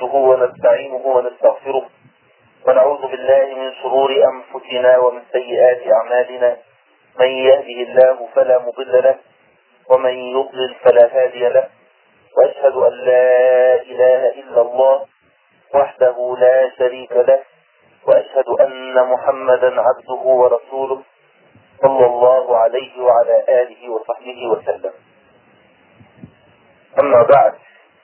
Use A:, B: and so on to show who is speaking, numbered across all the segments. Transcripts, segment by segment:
A: نحمده ونستعينه ونستغفره ونعوذ بالله من شرور أنفسنا ومن سيئات أعمالنا. من يهده الله فلا مضل له ومن يضلل فلا هادي له، وأشهد أن لا إله إلا الله وحده لا شريك له، وأشهد أن محمدا عبده ورسوله صلى الله عليه وعلى آله وصحبه وسلم. أما بعد،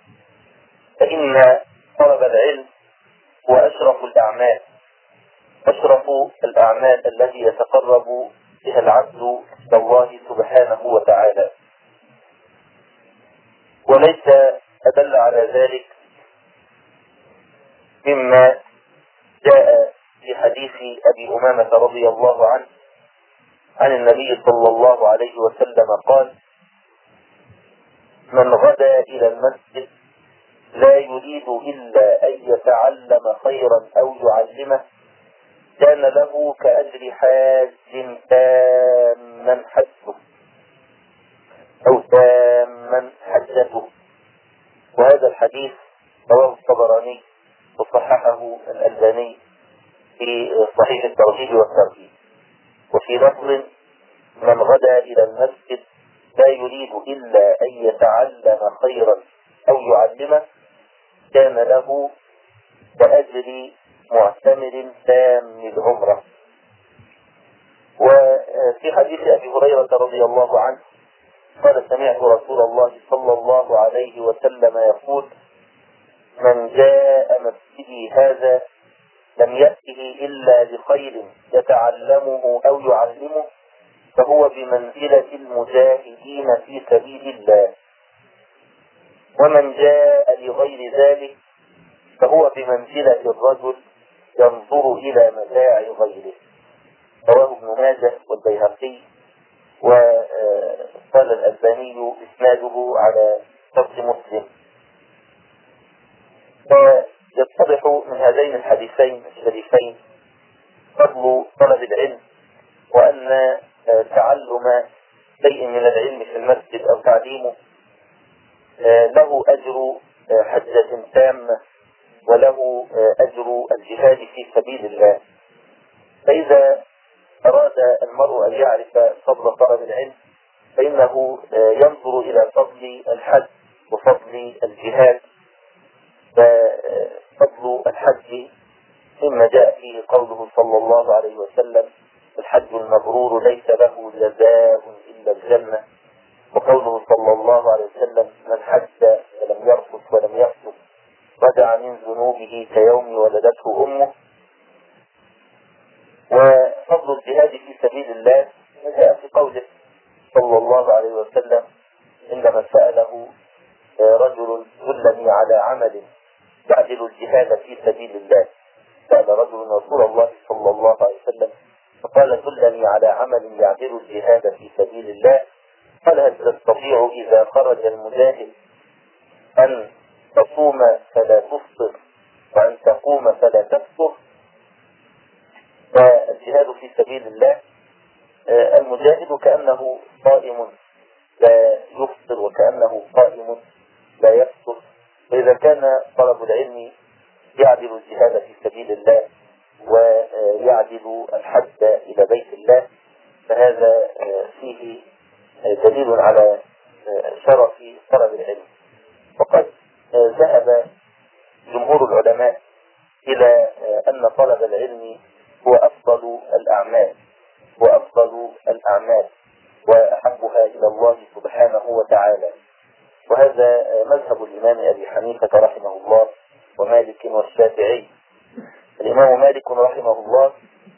A: فإن طلب العلم هو أشرف الأعمال، أشرف الأعمال التي يتقرب بها العبد إلى الله سبحانه وتعالى، وليس أدل على ذلك مما جاء في حديث أبي أمامة رضي الله عنه عن النبي صلى الله عليه وسلم قال: من غدا إلى المسجد لا يريد إلا أن يتعلم خيرا أو يعلمه كان له كأجر حاج تاما حجه أو تاما حجته. وهذا الحديث رواه الطبراني وصححه الألباني في صحيح الترغيب والترهيب. وفي لفظ: من غدا إلى المسجد لا يريد إلا أن يتعلم خيرا أو يعلمه كان له كأجر معتمر تام العمرة. وفي حديث أبي هريرة رضي الله عنه قال: سمعت رسول الله صلى الله عليه وسلم يقول: من جاء مسجدي هذا لم يأته إلا بخير يتعلمه أو يعلمه فهو بمنزلة المجاهدين في سبيل الله، ومن جاء لغير ذلك فهو بمنزلة الرجل ينظر إلى متاع غيره. رواه ابن ماجه والبيهقي، وقال الألباني إسناده على شرط مسلم. فيتضح من هذين الحديثين الشريفين فضل طلب العلم، وأن تعلم شيء من العلم في المسجد أو تعليمه له أجر حجة تامة وله أجر الجهاد في سبيل الله. فإذا أراد المرء أن يعرف فضل طلب العلم فإنه ينظر إلى فضل الحج وفضل الجهاد. ففضل الحج مما جاء فيه قوله صلى الله عليه وسلم: الحج المبرور ليس له جزاء إلا الجنة. وقوله صلى الله عليه وسلم: من حج ولم يرفث ولم يفسق رجع من ذنوبه كيوم ولدته أمه. وفضل الجهاد في سبيل الله جاء في قوله صلى الله عليه وسلم عندما سأله رجل: دلني على عمل يعدل الجهاد في سبيل الله. سأل رجل رسول الله صلى الله عليه وسلم فقال: دلني على عمل يعدل الجهاد في سبيل الله. قال: هل تستطيع إذا خرج المجاهد أن تصوم فلا تفطر وأن تقوم فلا تفطر؟ فالجهاد في سبيل الله المجاهد كأنه قائم لا يفطر وكأنه قائم لا يفطر. فإذا كان طلب العلم يعدل الجهاد في سبيل الله ويعدل الحج إلى بيت الله فهذا فيه دليل على شرف طلب العلم. وقد ذهب جمهور العلماء إلى أن طلب العلم هو أفضل الأعمال وأحبها إلى الله سبحانه وتعالى. وهذا مذهب الإمام أبي حنيفة رحمه الله ومالك والشافعي. الإمام مالك رحمه الله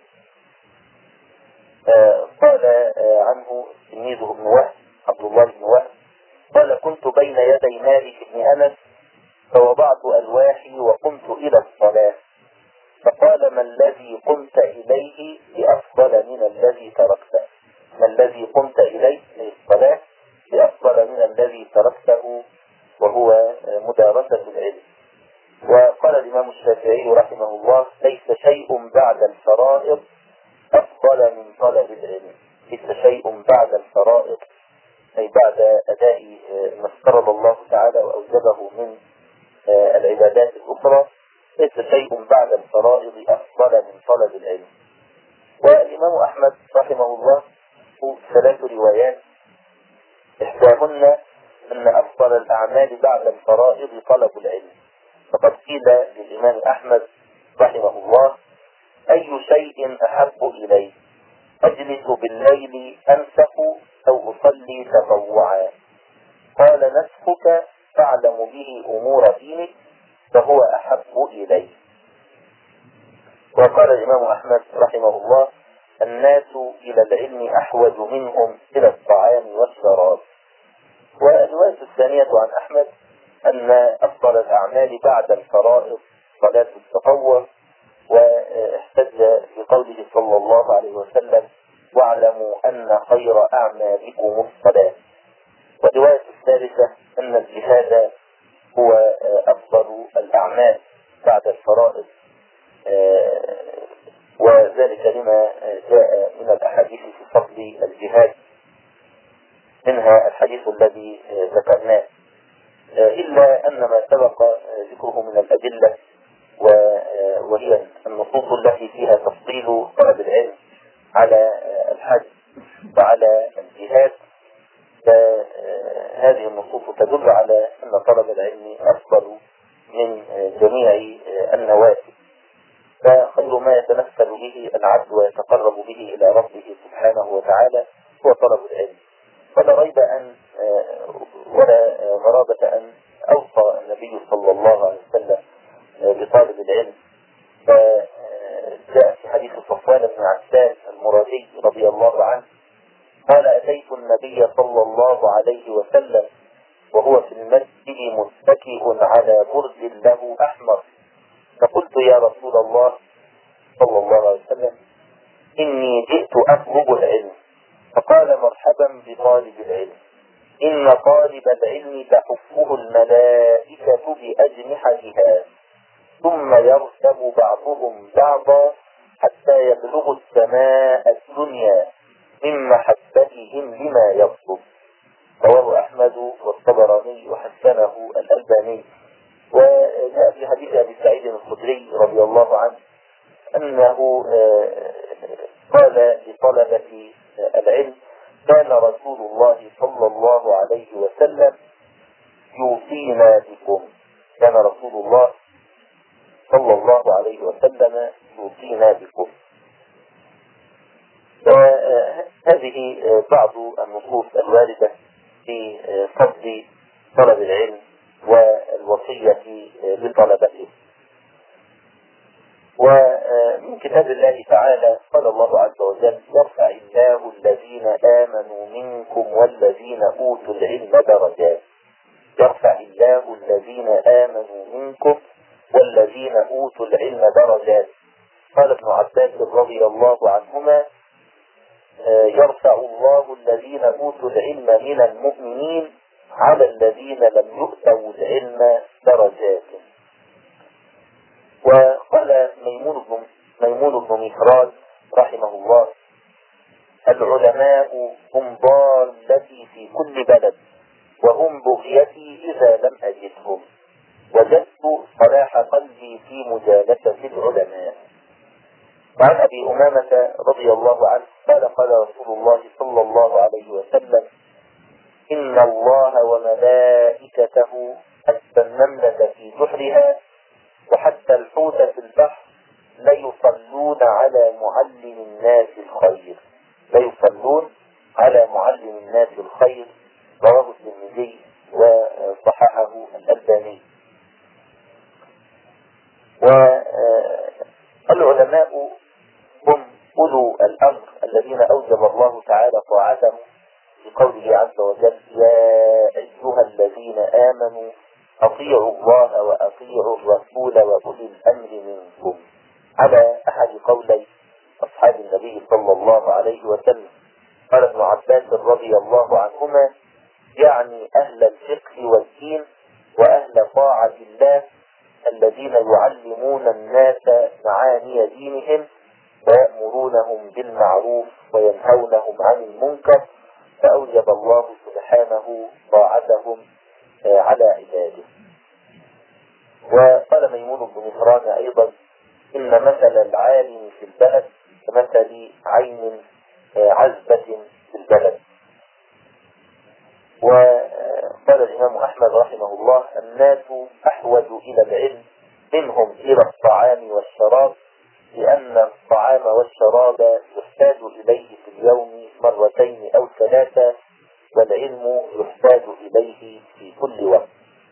A: قال عنه تلميذه ابن وهب عبد الله بن وهب قال: كنت بين يدي مالك بن أنس فوضعت ألواحي وقمت إلى الصلاة فقال: ما الذي قمت إليه بأفضل من الذي تركته؟ ما الذي قمت إليه للصلاة بأفضل من الذي تركته وهو مدارسة العلم. وقال الإمام الشافعي رحمه الله: ليس شيء بعد الفرائض أفضل من طلب العلم. ليس شيء بعد الفرائض أي بعد أداء ما افترض الله تعالى وأوجبه من العبادات الأخرى ليس شيء بعد الفرائض أفضل من طلب العلم. والإمام أحمد رحمه الله 3 روايات، إحداهن أن أفضل الأعمال بعد الفرائض طلب العلم. فقد قيل للإمام أحمد رحمه الله: أي شيء أحب إليه؟ أجلس بالليل أنسخ أو أصلي تطوعا؟ قال: نسخك تعلم به أمور دينك فهو أحب إليه. وقال الإمام أحمد رحمه الله: الناس إلى العلم أحوج منهم إلى الطعام والشراب. والرواية الثانية عن أحمد أن أفضل الأعمال بعد الفرائض صلاة التطوع، واحتج بقوله صلى الله عليه وسلم: واعلموا أن خير أعمالكم الصلاة. والرواية الثالثة أن الجهاد هو أفضل الأعمال بعد الفرائض، وذلك لما جاء من الأحاديث في فضل الجهاد، منها الحديث الذي ذكرناه، إلا أن ما سبق ذكره من الأدلة وهي النصوص التي فيها تفضيل طلب العلم على الحج وعلى الجهاد، فهذه النصوص تدل على أن طلب العلم أفضل من جميع النوافل، فخير ما يتنفل به العبد ويتقرب به إلى ربه سبحانه وتعالى هو طلب العلم. ولا ريب أن ولا غرابة أن أوصى النبي صلى الله عليه وسلم بطالب العلم، فجاء في حديث صفوان بن عسال المرادي رضي الله عنه قال: أتيت النبي صلى الله عليه وسلم وهو في المسجد متكئ على برد له أحمر، فقلت: يا رسول الله صلى الله عليه وسلم، إني جئت أطلب العلم. فقال: مرحبا بطالب العلم، إن طالب العلم تحفه الملائكة بأجنحتها، ثم يركب بعضهم بعضا حتى يبلغ السماء الدنيا من محبتهم لما يطلب. رواه أحمد والطبراني وحسنه الألباني. وجاء في حديث أبي سعيد الخدري رضي الله عنه أنه قال لطلبة العلم: كان رسول الله صلى الله عليه وسلم يوصينا بكم. كان رسول الله صلى الله عليه وسلم يوصينا بكم. هذه بعض النصوص الواردة في فضل طلب العلم والوصية لطلبته. ومن كتاب الله تعالى قال الله عز وجل: يرفع الله الذين آمنوا منكم والذين أوتوا العلم درجات. يرفع الله الذين آمنوا منكم والذين أوتوا العلم درجات. قال ابن عباس رضي الله عنهما: يرفع الله الذين أوتوا العلم من المؤمنين على الذين لم يؤتوا العلم درجات. وقال ميمون بن مهراج رحمه الله: العلماء هم ضالتي في كل بلد، وهم بغيتي إذا لم أجدهم، وجدت صلاح قلبي في مجالسة العلماء. وعن أبي أمامة رضي الله عنه قال: قال رسول الله صلى الله عليه وسلم: إن الله وملائكته حتى النملة في جحرها وحتى الحوت في البحر ليصلون على معلم الناس الخير. ليصلون على معلم الناس الخير. رواه الترمذي وصححه الألباني. والعلماء هم أولو الأمر الذين أوجب الله تعالى طاعتهم بقوله عز وجل: يا أيها الذين آمنوا أطيعوا الله وأطيعوا الرسول وأولي الأمر منكم، على أحد قولي أصحاب النبي صلى الله عليه وسلم. قال ابن عباس رضي الله عنهما: يعني أهل الفقه والدين وأهل طاعة الله الذين يعلمون الناس معاني دينهم ويأمرونهم بالمعروف وينهونهم عن المنكر، فأوجب الله سبحانه طاعتهم على عباده. وقال ميمون بن مهران أيضا: إن مثل العالم في البلد كمثل عين عذبة في البلد. وقال الإمام أحمد رحمه الله: الناس أحوج إلى العلم منهم إلى الطعام والشراب، لأن الطعام والشراب يحتاج إليه في اليوم مرتين أو ثلاثة، والعلم يحتاج إليه في كل وقت.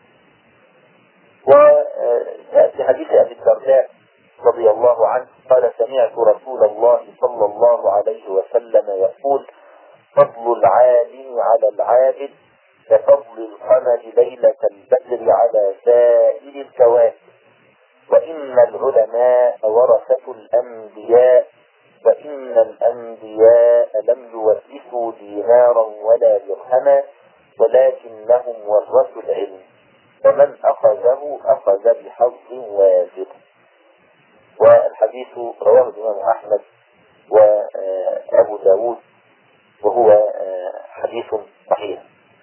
A: وجاء في حديث أبي الدرداء رضي الله عنه قال: سمعت رسول الله صلى الله عليه وسلم يقول: فضل العالم على العابد كفضل القمر ليلة البدر على سائر الكواكب، وإن العلماء ورثة الأنبياء، وإن الأنبياء لم يورثوا دينارا ولا درهما، ولكنهم ورثوا العلم، ومن أخذه أخذ بحظ وافر. والحديث رواه الإمام أحمد وأبو داود، وهو حديث صحيح.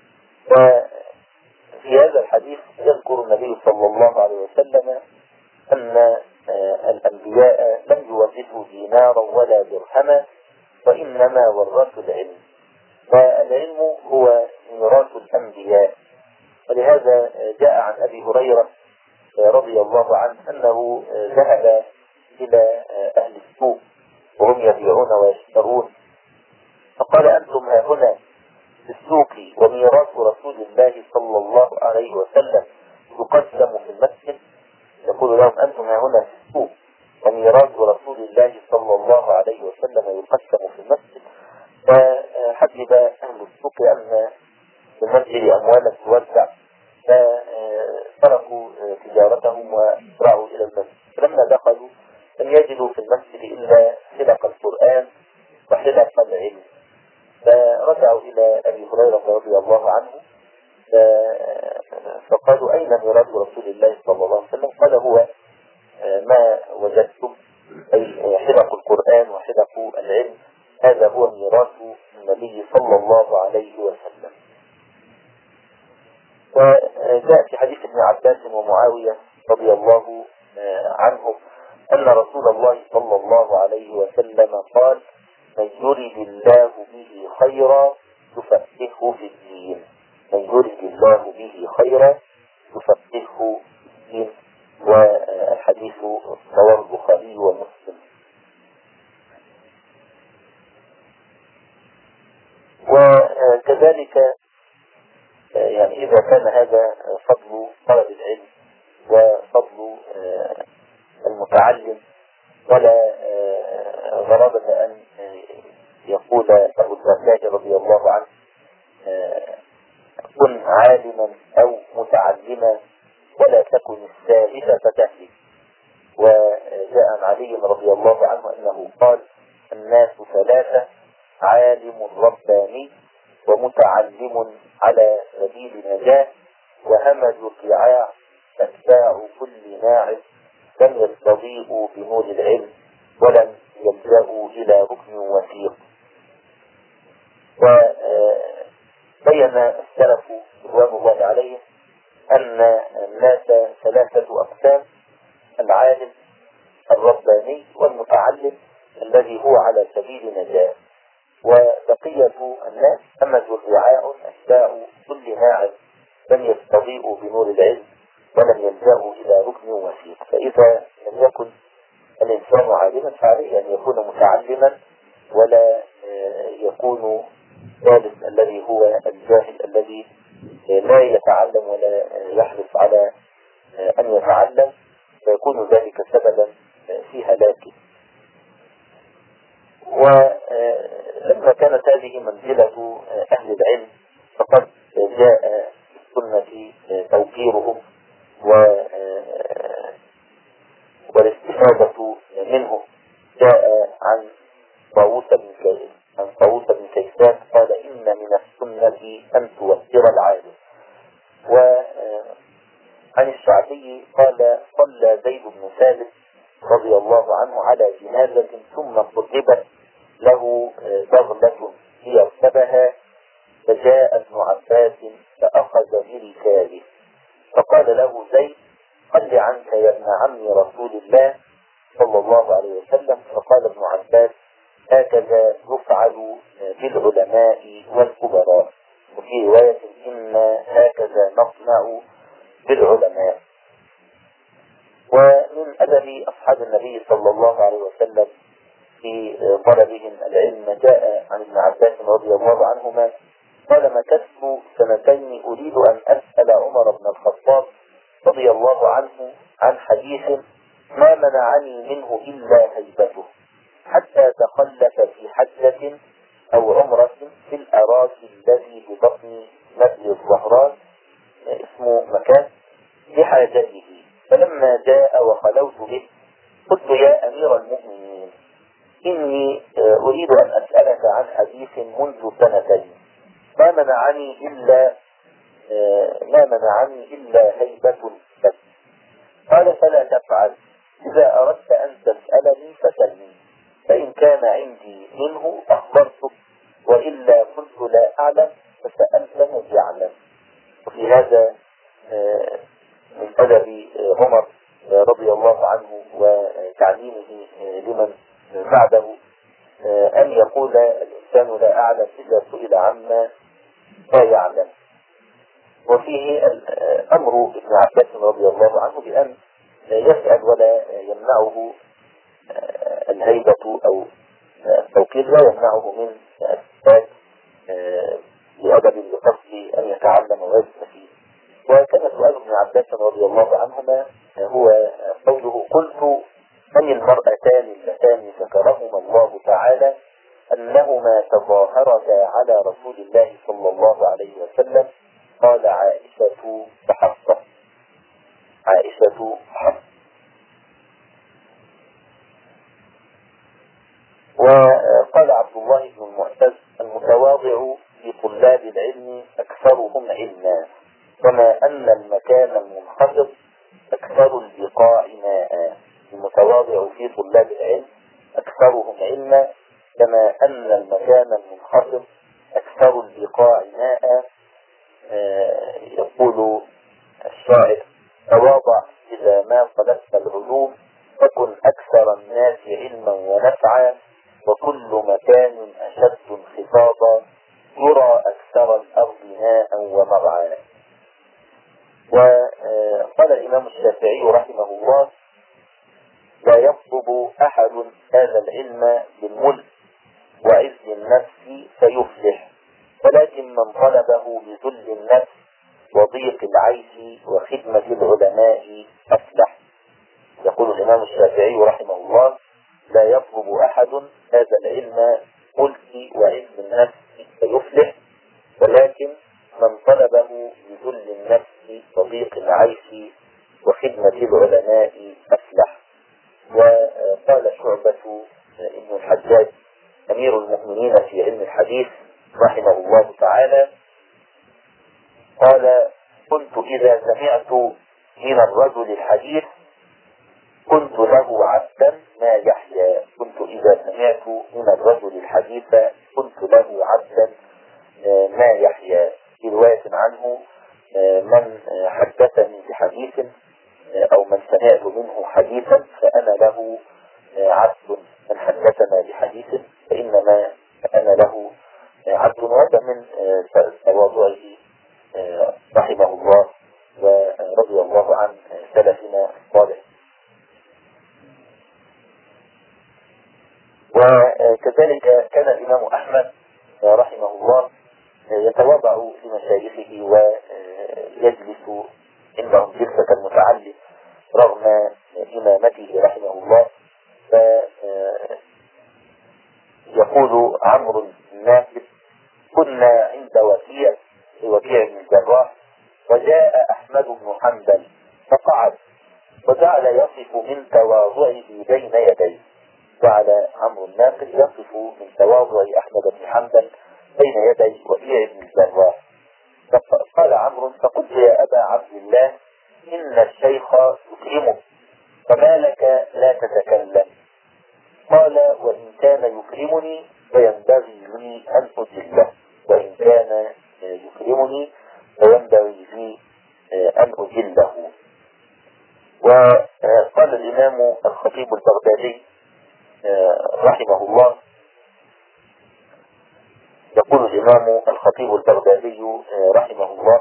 A: وفي هذا الحديث يذكر النبي صلى الله عليه وسلم أن الأنبياء لم يورثوا دينارا ولا درهما، وإنما ورثوا العلم، والعلم هو ميراث الأنبياء. ولهذا جاء عن أبي هريرة رضي الله عنه أنه ذهب إلى أهل السوق وهم يبيعون ويشترون، فقال: أنتم ها هنا في السوق وميراث رسول الله صلى الله عليه وسلم يقسم في المسجد. يقول لهم: أنتم ها هنا في السوق وميراث رسول الله صلى الله عليه وسلم يقسم في المسجد. فحجب أهل السوق أن في المسجد أموالا توزع، فتركوا تجارتهم وراعوا إلى المسجد. فلما دخلوا لم يجدوا في المسجد إلا حلق القرآن وحلق العلم، فرجعوا إلى أبي هريرة رضي الله عنه فقالوا: أين ميراث رسول الله صلى الله عليه وسلم؟ قال: هو ما وجدتم، أي حلق القرآن وحلق العلم، هذا هو ميراث النبي صلى الله عليه وسلم. وجاء في حديث ابن عباس ومعاوية رضي الله عنهم أن رسول الله صلى الله عليه وسلم قال: من يرد الله به خيرا يفقهه في الدين، من يرد الله به خيرا يفقهه في الدين. والحديث رواه البخاري ومسلم. وكذلك يعني إذا كان هذا فضل طلب العلم وفضل المتعلم، ولا غرابة أن يقول أبو الدرداء رضي الله عنه: كن عالما أو متعلما ولا تكن السائفة فتهلك. وجاء عن علي رضي الله عنه أنه قال: الناس ثلاثة: عالم رباني، ومتعلم على سبيل نجاة، وهمج الرعاع أتباع كل ناعم، لم يستضيئوا بنور العلم ولم يلجأوا إلى ركن وثيق. وبين السلف رضوان الله عليهم أن الناس ثلاثة أقسام: العالم الرباني، والمتعلم الذي هو على سبيل نجاة، وبقية الناس همج الرعاع أتباع كل ناعم، لم يستضيئوا بنور العلم ولم يلجأوا إلى ركن وثيق. فإذا لم يكن الإنسان عالما فعليه أن يكون متعلما، ولا يكون ثالث الذي هو الجاهل الذي لا يتعلم ولا يحرص على أن يتعلم، فيكون ذلك سببا في هلاكه. ولما كانت هذه منزلة أهل العلم فقد جاء السنة توقيرهم والاستفادة منهم. جاء عن طاووس بن كيسان قال: إن من السنة أن توقر العالم. وعن الشعبي قال: صلى زيد بن ثابت رضي الله عنه على جنازة ثم قربت له بغلة ليركبها، فجاء ابن عباس فأخذ بركابه، فقال له زيد: خل عن عنك يا ابن عم رسول الله صلى الله عليه وسلم. فقال ابن عباس: هكذا يفعل بالعلماء والكبراء. وفي رواية: إن هكذا نصنع بالعلماء. ومن أدب أصحاب النبي صلى الله عليه وسلم في طلبهم العلم جاء عن ابن عباس رضي الله عنهما قال: مكثت سنتين أريد أن أسأل عمر بن الخطاب رضي الله عنه عن حديث ما منعني منه إلا هيبته، حتى تخلف في حجة أو عمرة في الأراك الذي ببطن نبل الظهران، اسمه مكان، لحاجته. فلما جاء وخلوت به قلت: يا أمير المؤمنين، إني أريد أن أسألك عن حديث منذ سنتين ما منعني إلا هيبة بس. قال: فلا تفعل، إذا أردت أن تسألني فسلني، فإن كان عندي منه أخبرتك، وإلا كنت لا أعلم فسألت من يعلم. وفي هذا من أدب عمر رضي الله عنه وتعليمه لمن بعده أن يقول الإنسان لا أعلم إذا سئل عما لا يعلم. وفيه أمر ابن عباس رضي الله عنه بأن يسأل ولا يمنعه الهيبة أو التوكيد، لا يمنعه من السؤال لأدب لقصد أن يتعلم ويستفيد. وكان سؤال ابن عباس رضي الله عنهما هو قوله: قلت: من المرأتان اللتان ذكرهما الله تعالى أنهما تظاهرتا على رسول الله صلى الله عليه وسلم؟ قال: عائشة وحفصة. عائشة وحفصة. وقال عبد الله بن المعتز: المتواضع في طلاب العلم أكثرهم علما، كما أن المكان المنخفض أكثر البقاع ماء. المتواضع في طلاب العلم أكثرهم علما، كما أن المكان المنخفض أكثر البقاع ماء. يقول الشاعر: تواضع إذا ما طلبت العلوم، فكن أكثر الناس علما ونفعا، وكل مكان أشد انخفاضا، يرى أكثر الأرض ماء ومرعا. وقال الإمام الشافعي رحمه الله: لا يطلب أحد هذا العلم بالملك وعز النفس فيفلح، ولكن من طلبه بذل النفس وضيق العيش وخدمة العلماء أفلح. يقول الإمام الشافعي رحمه الله: لا يطلب أحد هذا العلم ملك وعز النفس فيفلح، ولكن من طلبه بذل النفس وضيق العيش وخدمة العلماء أفلح. وقال شعبة ابن الحجاج أمير المؤمنين في علم الحديث رحمه الله تعالى، قال: كنت إذا سمعت من الرجل الحديث كنت له عبدا ما يحيا. كنت إذا سمعت من الرجل الحديث كنت له عبدا ما يحيا. في رواية عنه: من حدثني بحديث أو من سمعت منه حديثا فأنا له عبد، من حدثنا بحديث فإنما أنا له عبد. وهذا من تواضعه رحمه الله ورضي الله عن سلفنا الصالح. وكذلك كان الإمام أحمد رحمه الله يتواضع لمشايخه ويجلس عندهم جلسة المتعلم رغم إمامته رحمه الله. فيقول عمرو الناقد: كنا عند وكيع بن الجراح، وجاء أحمد بن حنبل فقعد وجعل يصف من تواضعه بين يديه. جعل عمرو الناقد يصف من تواضع أحمد بن حنبل بين يدي وكيع بن الجراح. فقال عمرو: فقلت: يا أبا عبد الله، إن الشيخ يكرمك، فما لك لا تتكلم؟ قال: وإن كان يكرمني فينبغي لي أن أجله، وإن كان يكرمني فينبغي لي أن أجله. وقال الإمام الخطيب البغدادي رحمه الله، يقول الإمام الخطيب البغدادي رحمه الله: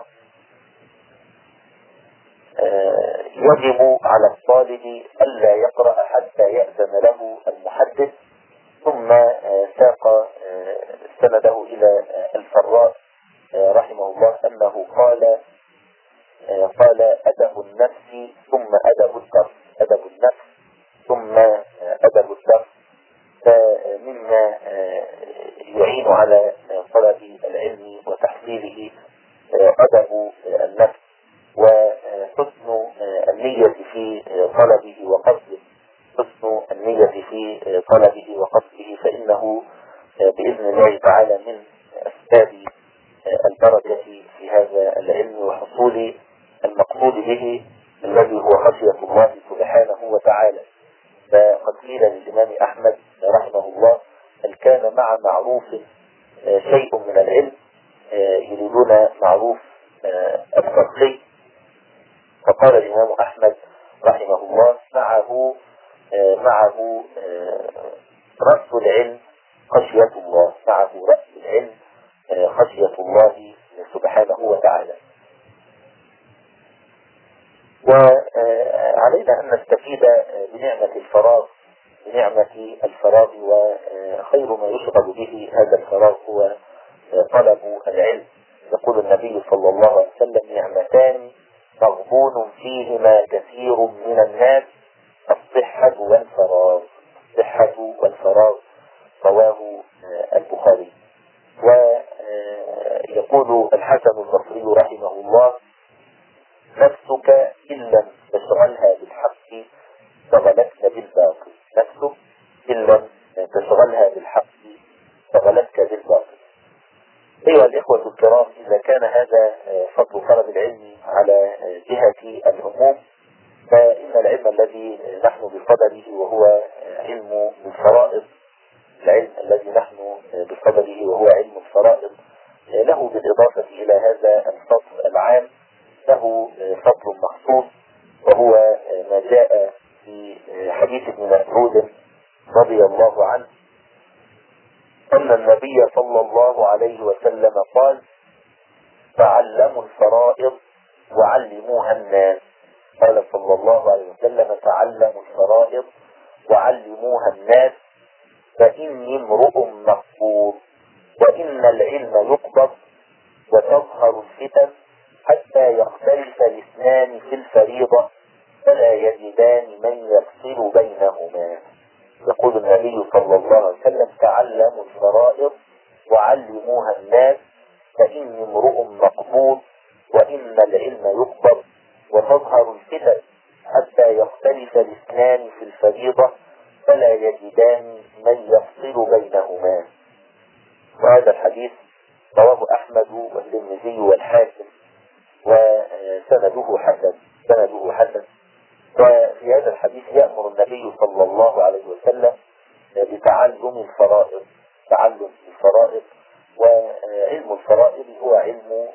A: يجب على الطالب ألا يقرأ حتى يأذن له المحدث. ثم ساق سنده إلى الفراء رحمه الله أنه قال أدب النفس ثم أدب الدرس، أدب النفس ثم أدب الدرس. فمما يعين على طلب العلم وتحصيله أدب النفس وحسن النية في طلبه وقصده، حسن النية في طلبه وقصده، فإنه بإذن الله تعالى من أسباب البركة في هذا العلم وحصول المقصود به الذي هو خشية الله سبحانه وتعالى. فقد قيل للإمام أحمد رحمه الله: هل كان مع معروف شيء من العلم؟ يريدون معروف التقي. فقال الإمام أحمد رحمه الله: معه رأس العلم خشية الله، معه رأس العلم خشية الله سبحانه وتعالى. وعلينا أن نستفيد بنعمة الفراغ، وخير ما يشغل به هذا الفراغ هو طلب العلم. يقول النبي صلى الله عليه وسلم: نعمتان مغبون فيهما كثير من الناس، الصحة والفراغ، رواه البخاري. ويقول الحسن البصري رحمه الله: نفسك إن لم تشغلها بالحق شغلتك بالباطل، نفسك إن لم تشغلها بالحق شغلتك بالباطل. أيها الإخوة الكرام، إذا كان هذا فضل طلب العلم على جهة العموم، فإن العلم الذي نحن بصدده وهو علم الفرائض، العلم الذي نحن بصدده وهو علم الفرائض، له بالإضافة إلى هذا الفضل العام له فضل مخصوص، وهو ما جاء في حديث ابن مسعود رضي الله عنه أن النبي صلى الله عليه وسلم قال: تعلموا الفرائض وعلموها الناس. قال صلى الله عليه وسلم: تعلموا الفرائض وعلموها الناس، فإني امرؤ مقبوض، وإن العلم يقبض وتظهر الفتن حتى يختلف الاثنان في الفريضة فلا يجدان من يفصل بينهما. يقول النبي صلى الله عليه وسلم: تعلموا الفرائض وعلموها الناس، فإني امرؤ مقبوض، وإن العلم يقبض وتظهر الفتن حتى يختلف الاثنان في الفريضة فلا يجدان من يفصل بينهما. وهذا الحديث رواه أحمد والترمذي والحاكم، وسنده حسن. وفي هذا الحديث يأمر النبي صلى الله عليه وسلم بتعلم الفرائض، وعلم الفرائض هو علم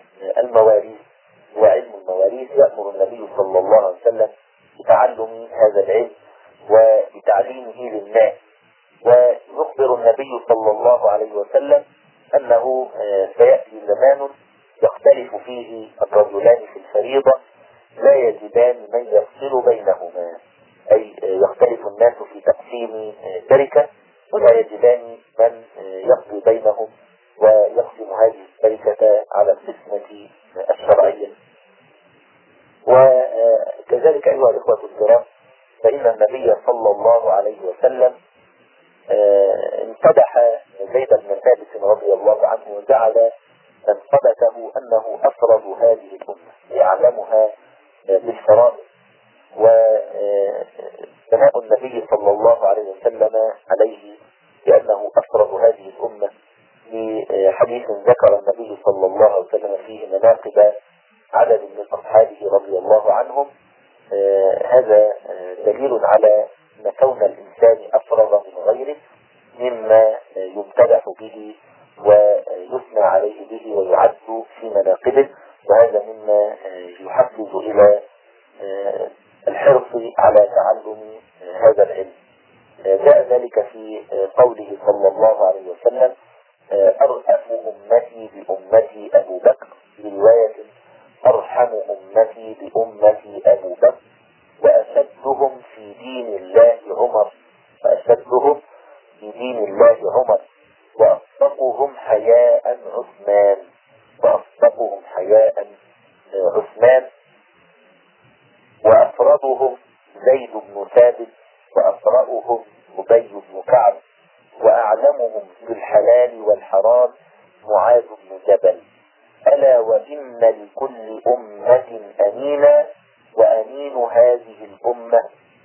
A: المواريث. يأمر النبي صلى الله عليه وسلم بتعلم هذا العلم وبتعليمه للناس. ويخبر النبي صلى الله عليه وسلم أنه سيأتي زمان يختلف فيه الرجلان في الفريضة لا يجدان من يفصل بينهما، أي يختلف الناس في تقسيم تركة ولا يجدان من يقضي بينهم ويقسم هذه التركة على القسمة الشرعية. وكذلك أيها الإخوة الكرام، فإن النبي صلى الله عليه وسلم امتدح زيد بن ثابت رضي الله عنه وجعل منقبته أنه أفرد هذه الأمة، يعلمها بالفرائض. وثناء النبي صلى الله عليه وسلم عليه بأنه أفرد هذه الأمة في حديث ذكر النبي صلى الله عليه وسلم فيه مناقب عدد من أصحابه رضي الله عنهم. هذا دليل على أن كون الإنسان أفرغ من غيره مما يمتدح به ويثنى عليه به ويعد في مناقبه، وهذا مما يحفز إلى الحرص على تعلم هذا العلم. جاء ذلك في قوله صلى الله عليه وسلم: أرأف أمتي بأمتي أبو بكر، في رواية أرحم أمتي بأمتي أبو بكر، وأشدهم في دين الله عمر، وأشدهم في دين الله عمر، وأصدقهم حياء عثمان، وأصدقهم حياء عثمان، وأفرضهم زيد بن ثابت، وأقرأهم أبي بن كعب، وأعلمهم بالحلال والحرام معاذ بن جبل. ألا وإن لكل أمة أمينا، وأمين هذه الأمة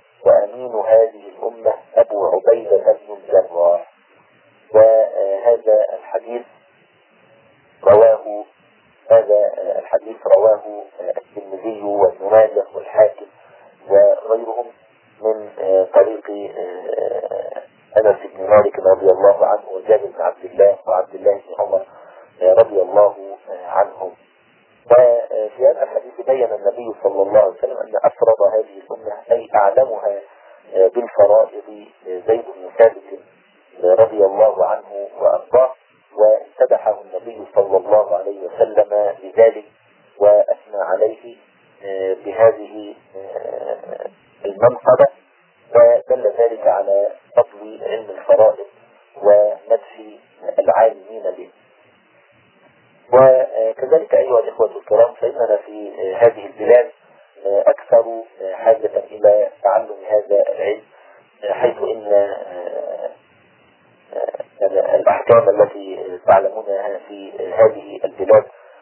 A: أبو عبيدة بن الجراح. وهذا الحديث رواه الترمذي وابن ماجه والحاكم وغيرهم من طريق أنس بن مالك رضي الله عنه، وجابر بن عبد الله، وعبد الله بن عمر رضي الله عنهم. وفي هذا الحديث بين النبي صلى الله عليه وسلم أن أفرض هذه الأمة أي أعلمها بالفرائض زيد بن ثابت رضي الله عنه وأرضاه، وامتدحه النبي صلى الله عليه وسلم بذلك وأثنى عليه بهذه المنقبة، ودل ذلك على فضل علم الفرائض ومدح العالمين به. وكذلك أيها الإخوة الكرام، فإننا في هذه البلاد أكثر حاجة إلى تعلم هذا العلم، حيث إن الأحكام التي تعلمونها في هذه البلاد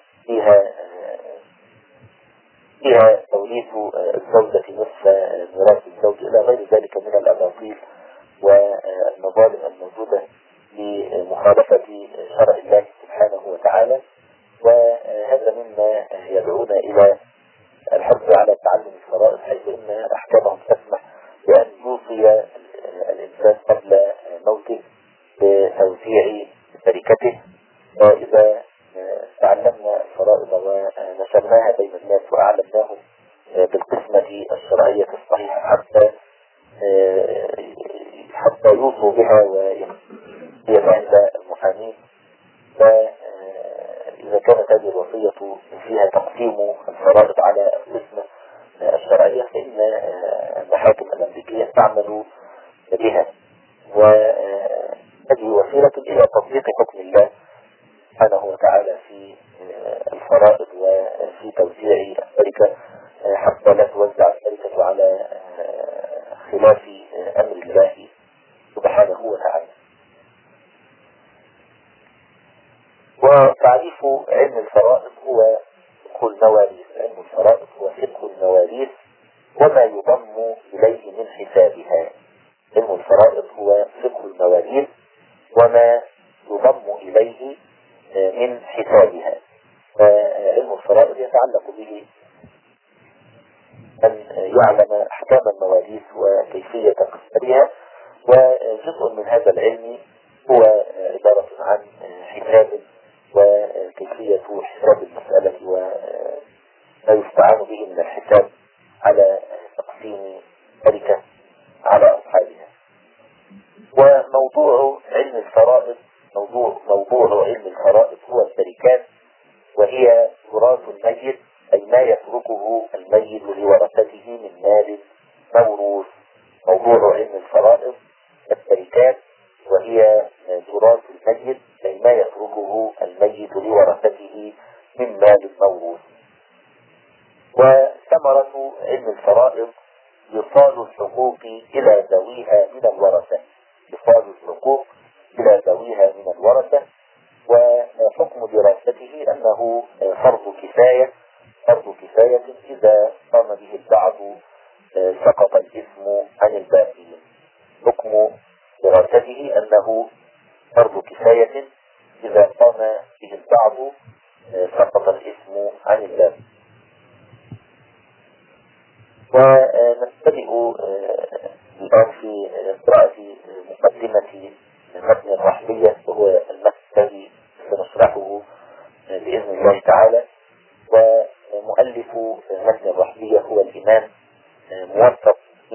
A: فيها توريث الزوجة نصف ميراث الزوج إلى غير ذلك من الأباطيل والمظالم الموجودة لمخالفة شرع الله سبحانه وتعالى. وهذا مما يدعونا إلى الحث على تعلم الفرائض، حيث إن أحكامهم تسمح بأن يوصي الإنسان قبل موته بتوزيع تركته. وإذا تعلمنا الفرائض ونشرناها بين الناس وأعلمناهم بالقسمة الشرعية الصحيحة حتى يوصوا بها وهي عند المحامين، وإذا كانت هذه الوصية فيها تقسيم الفرائض على القسمة الشرعية، فإن المحاكم الأمريكية تعمل بها، وهذه وسيلة إلى تطبيق حكم الله سبحانه وتعالى في الفرائض وفي توزيع التركة، حتى لا توزع التركة على خلاف أمر الله سبحانه وتعالى. وتعريف علم الفرائض هو فقه المواريث. علم الفرائض هو فقه المواريث وما يضم إليه من حسابها. علم الفرائض هو فقه المواريث وما يضم إليه من حسابها. علم الفرائض يتعلق به أن يعلم أحكام المواريث وكيفية قسمتها، وجزء من هذا العلم هو عبارة عن حساب وكيفية حساب المسألة وما يستعان به من الحساب على تقسيم تركة على أصحابها. وموضوع علم الفرائض موضوع علم الفرائض هو التركات، وهي تراث الميت، أي ما يتركه الميت لورثته من مال موروث. موضوع علم الفرائض التركات، وهي تراث الميت، أي ما يتركه الميت لورثته من مال موروث. وثمرة علم الفرائض إيصال الحقوق إلى ذويها من الورثة. إيصال الحقوق إلى ذويها من الورثة. وحكم دراسته أنه فرض كفاية إذا قام به البعض سقط الإثم عن الباقين. حكم دراسته أنه فرض كفاية إذا قام به البعض سقط الإثم عن الباقين. ونبتدئ الآن في قراءة مقدمة متن الرحبية، وهو المتن الذي سنشرحه بإذن الله تعالى. ومؤلف متن الرحبية هو الإمام موفق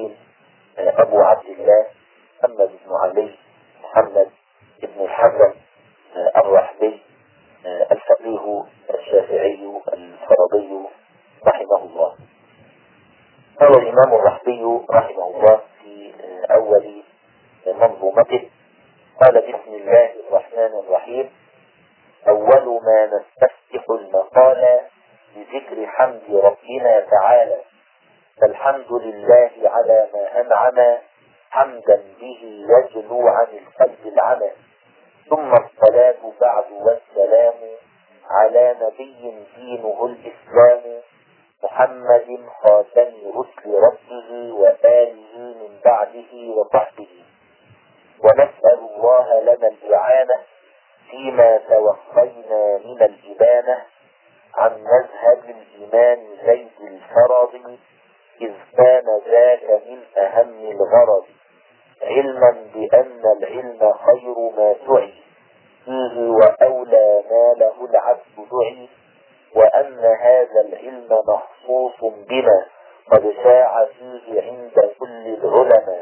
A: أبو عبد الله محمد بن علي محمد بن الحسن الرحبي الفقيه الشافعي الفرضي رحمه الله. قال الإمام الرحبي رحمه الله في أول منظومته قال: بسم الله الرحمن الرحيم. أول ما نستفتح المقال بذكر حمد ربنا تعالى، فالحمد لله على ما أنعم حمدا به يجلو عن القلب العمى، ثم الصلاة بعد والسلام على نبي دينه الإسلام، محمد خاتم رسل ربه وآله من بعده وصحبه. ونسأل الله لنا الإعانة فيما توخينا من الإبانة عن مذهب الإمام زيد الفرض، إذ كان ذاك من أهم الغرض، علما بأن العلم خير ما سعي فيه وأولى ما له العبد دعي، وأن هذا العلم مخصوص بما قد شاع فيه عند كل العلماء،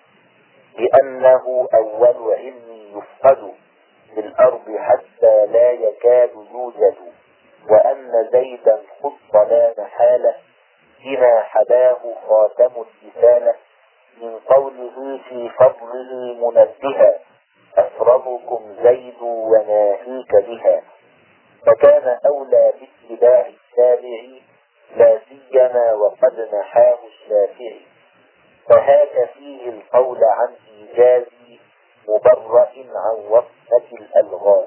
A: لأنه أول علم يفقد في الأرض حتى لا يكاد يوجد، وأن زيدا خص لا محالة بما حباه خاتم الرسالة، من قوله في فضله منبها: أفرضكم زيد وناهيك بها. فكان أولى باتباع التابع لا سيما وقد نحاه الشافعي، فهاك فيه القول عن إيجاز مبرأ عن وصفة الألغاز.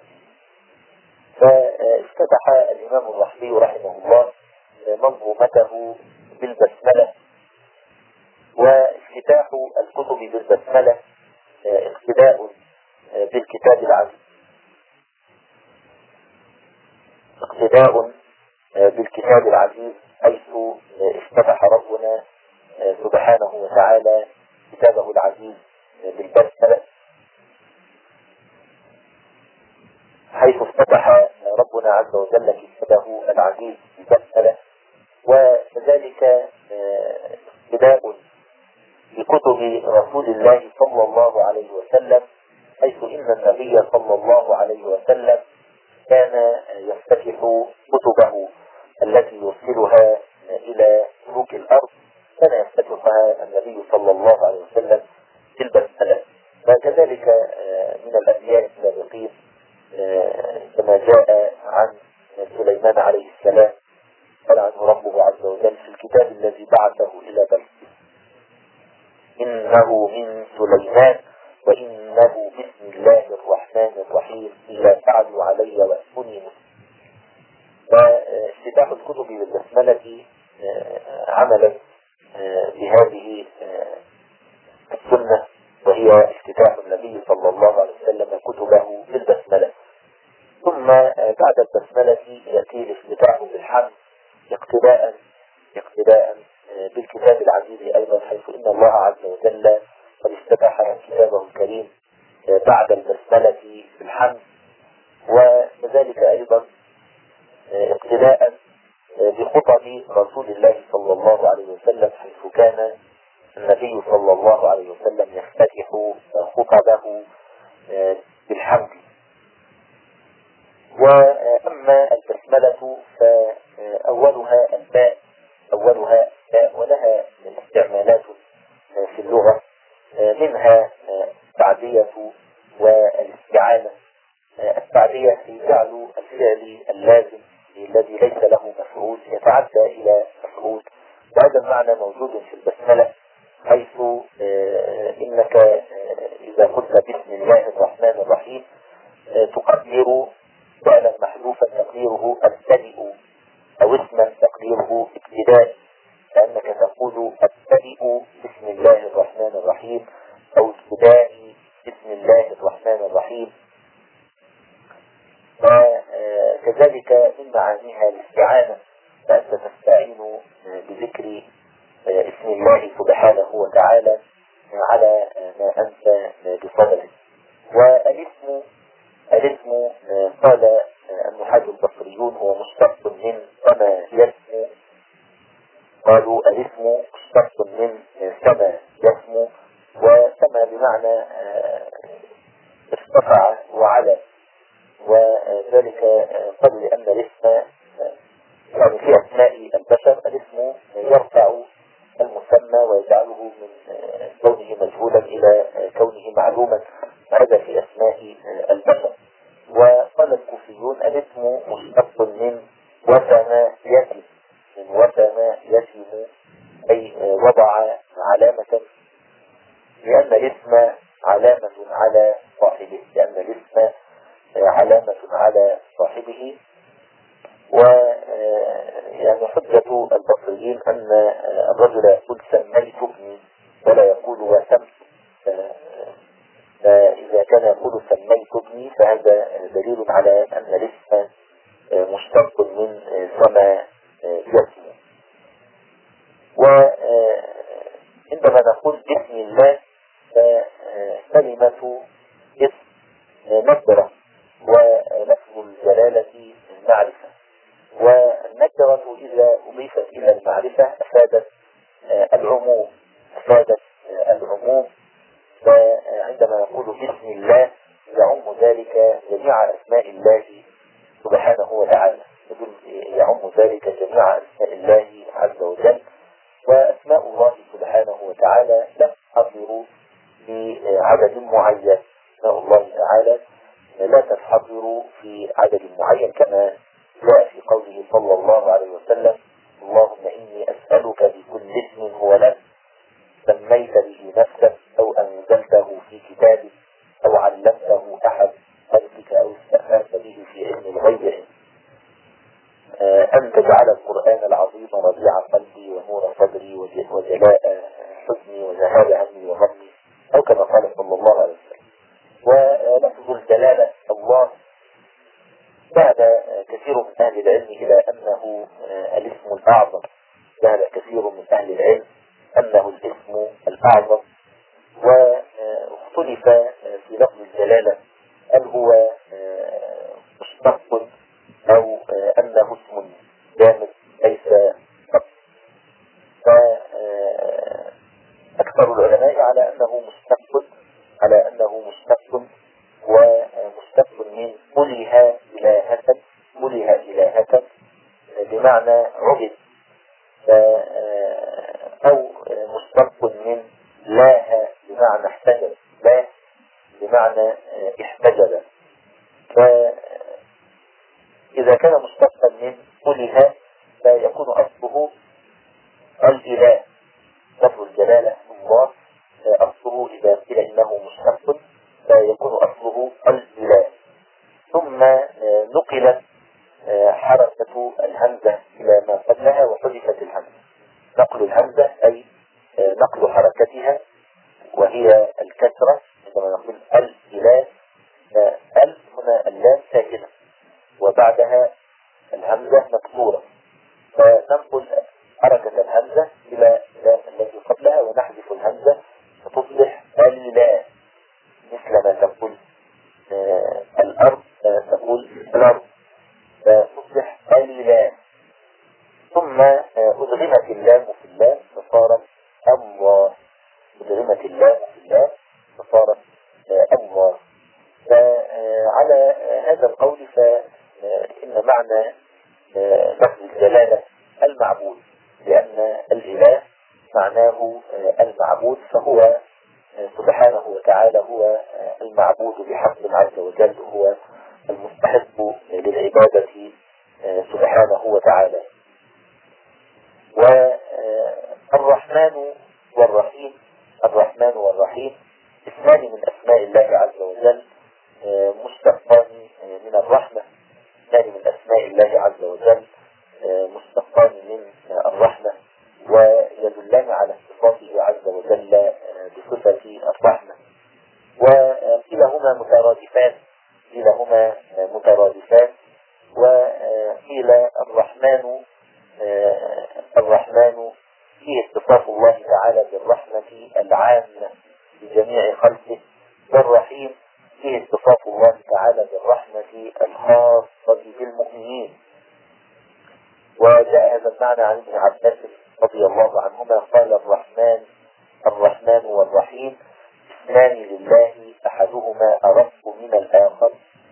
A: فافتتح الإمام الرحبي رحمه الله منظومته بالبسملة، وافتتاح الكتب بالبسملة اقتداء بالكتاب العزيز، اقتداء بالكتاب العزيز، حيث افتتح ربنا سبحانه وتعالى كتابه العزيز بالبسملة، حيث افتتح ربنا عز وجل كتابه العزيز بالبسملة، وكذلك اقتداء بكتب رسول الله صلى الله عليه وسلم، حيث إن النبي صلى الله عليه وسلم كان يفتتح كتبه التي يرسلها إلى ملوك الأرض، كان يفتتحها النبي صلى الله عليه وسلم بالبسملة. وكذلك من الأنبياء السابقين كما جاء عن سليمان عليه السلام قال عنه ربه عز وجل في الكتاب الذي بعثه إلى بلد: إنه من سليمان وإنه بسم الله الرحمن الرحيم إلا تعدوا علي وأتوني مسلم. وافتتاح الكتب بالبسملة عملا بهذه السنة، وهي افتتاح النبي صلى الله عليه وسلم كتبه بالبسملة. ثم بعد البسملة يأتي الافتتاح بالحمد اقتداء بالكتاب العزيز أيضا، حيث إن الله عز وجل قد افتتح كتابه الكريم بعد البسملة بالحمد. وكذلك أيضا اقتداء بخطب رسول الله صلى الله عليه وسلم، حيث كان النبي صلى الله عليه وسلم يفتتح خطبه بالحمد. وأما البسملة فأولها الباء، ولها استعمالات في اللغة، منها التعدية والاستعانة. التعدية هي جعل الفعل اللازم الذي ليس له مفعول يتعدى إلى مفعول، وهذا المعنى موجود في البسملة، حيث إنك إذا قلت بسم الله الرحمن الرحيم تقدر فعلا محذوفا تقديره ابتدئ، أو اسما تقديره ابتداء، لأنك تقول ابتدئ بسم الله الرحمن الرحيم أو ابتدائي بسم الله الرحمن الرحيم. وكذلك من معانيها الاستعانة، فأنت تستعين بذكر اسم الله سبحانه وتعالى على ما أنت بصدده. والاسم قال النحاة البصريون هو مشتق من سما يسمو، قالوا الاسم مشتق من سما يسمو بمعنى ارتفع وعلى، وذلك قبل لأن الاسم يعني في أسماء البشر الاسم يرفع المسمى ويجعله من كونه مجهولا إلى كونه معلوما، هذا في أسماء البشر. وقال الكوفيون الاسم مشتق من وسم يسم، من وسم يسم أي وضع علامة، لأن الاسم علامة على صاحبه، لأن الاسم علامة على صاحبه. ويعني حجة البصريين أن الرجل يقول سميت ابني ولا يقول وسمت، فإذا كان يقول سميت ابني فهذا دليل على أن الاسم مشتق من سمى يسمى. وعندما نقول بسم الله فكلمة اسم نكرة، ولفظ الجلالة معرفة، والنكرة إذا أضيفت إلى المعرفة أفادت العموم، فعندما نقول بسم الله يعم ذلك جميع أسماء الله سبحانه وتعالى، يعم ذلك جميع أسماء الله عز وجل. وأسماء الله سبحانه وتعالى لا تنحصر في عدد معين، أسماء الله تعالى لا تنحصر في عدد معين، كما جاء في قوله صلى الله عليه وسلم: اللهم إني أسألك بكل اسم هو لك سميت به نفسك أو أنزلته في كتابك أو علمته أحد خلقك أو استأثرت به في علم الغيب أن تجعل القرآن العظيم ربيع قلبي ونور صدري وجلاء حزني وذهاب همي وغمي، أو كما قال صلى الله عليه وسلم. ولفظ الجلالة الله ذهب كثير من أهل العلم إلى أنه الاسم الأعظم، ذهب كثير من أهل العلم أنه الاسم الأعظم. واختلف في لفظ الجلالة هل هو مشتق أو أنه اسم جامد ليس شق. فأكثر العلماء على أنه مشتق ومشتق من أله إلهة بمعنى عبد، أو مشتق من لاها بمعنى احتجب، لا بمعنى احتجب. فإذا كان مشتقا من أله فيكون أصله الإله. لفظ الجلالة الله أصله إذا قيل إنه مشتق فيكون أصله الإله، ثم نقلت حركة الهمزة إلى ما قبلها وحذفت الهمزة. نقل الهمزة أي نقل حركتها وهي الكسرة، عندما نقول الإله هنا اللام ساكنة وبعدها الهمزة مكسورة، فننقل حركة الهمزة إلى اللام التي قبلها ونحذف الهمزة فتصبح الإله، مثل ما تقول الأرض تقول الأرض فتصبح الإله. ثم أدغمت اللام في اللام فصارت الله، أدغمت اللام في اللام فصارت الله. فعلى هذا القول فإن معنى لفظ الجلالة المعبود، لأن الإله معناه المعبود، فهو سبحانه وتعالى هو المعبود بحق عز وجل، هو المستحق للعبادة سبحانه وتعالى. والرحمن والرحيم اسمان من أسماء الله عز وجل مشتقان من الرحمة، اسمان من أسماء الله عز وجل مشتقان من الرحمة، ويدلان على صفاته عز وجل بصفة الرحمة، وكلاهما مترادفان. وقيل الرحمن فيه اتصاف الله تعالى بالرحمة العامة لجميع خلقه، والرحيم فيه اتصاف الله تعالى بالرحمة الخاصة بالمؤمنين. وجاء هذا المعنى عن ابن عباس رضي الله عنهما قال الرحمن والرحيم اسمان لله أحدهما أرق من الآخر،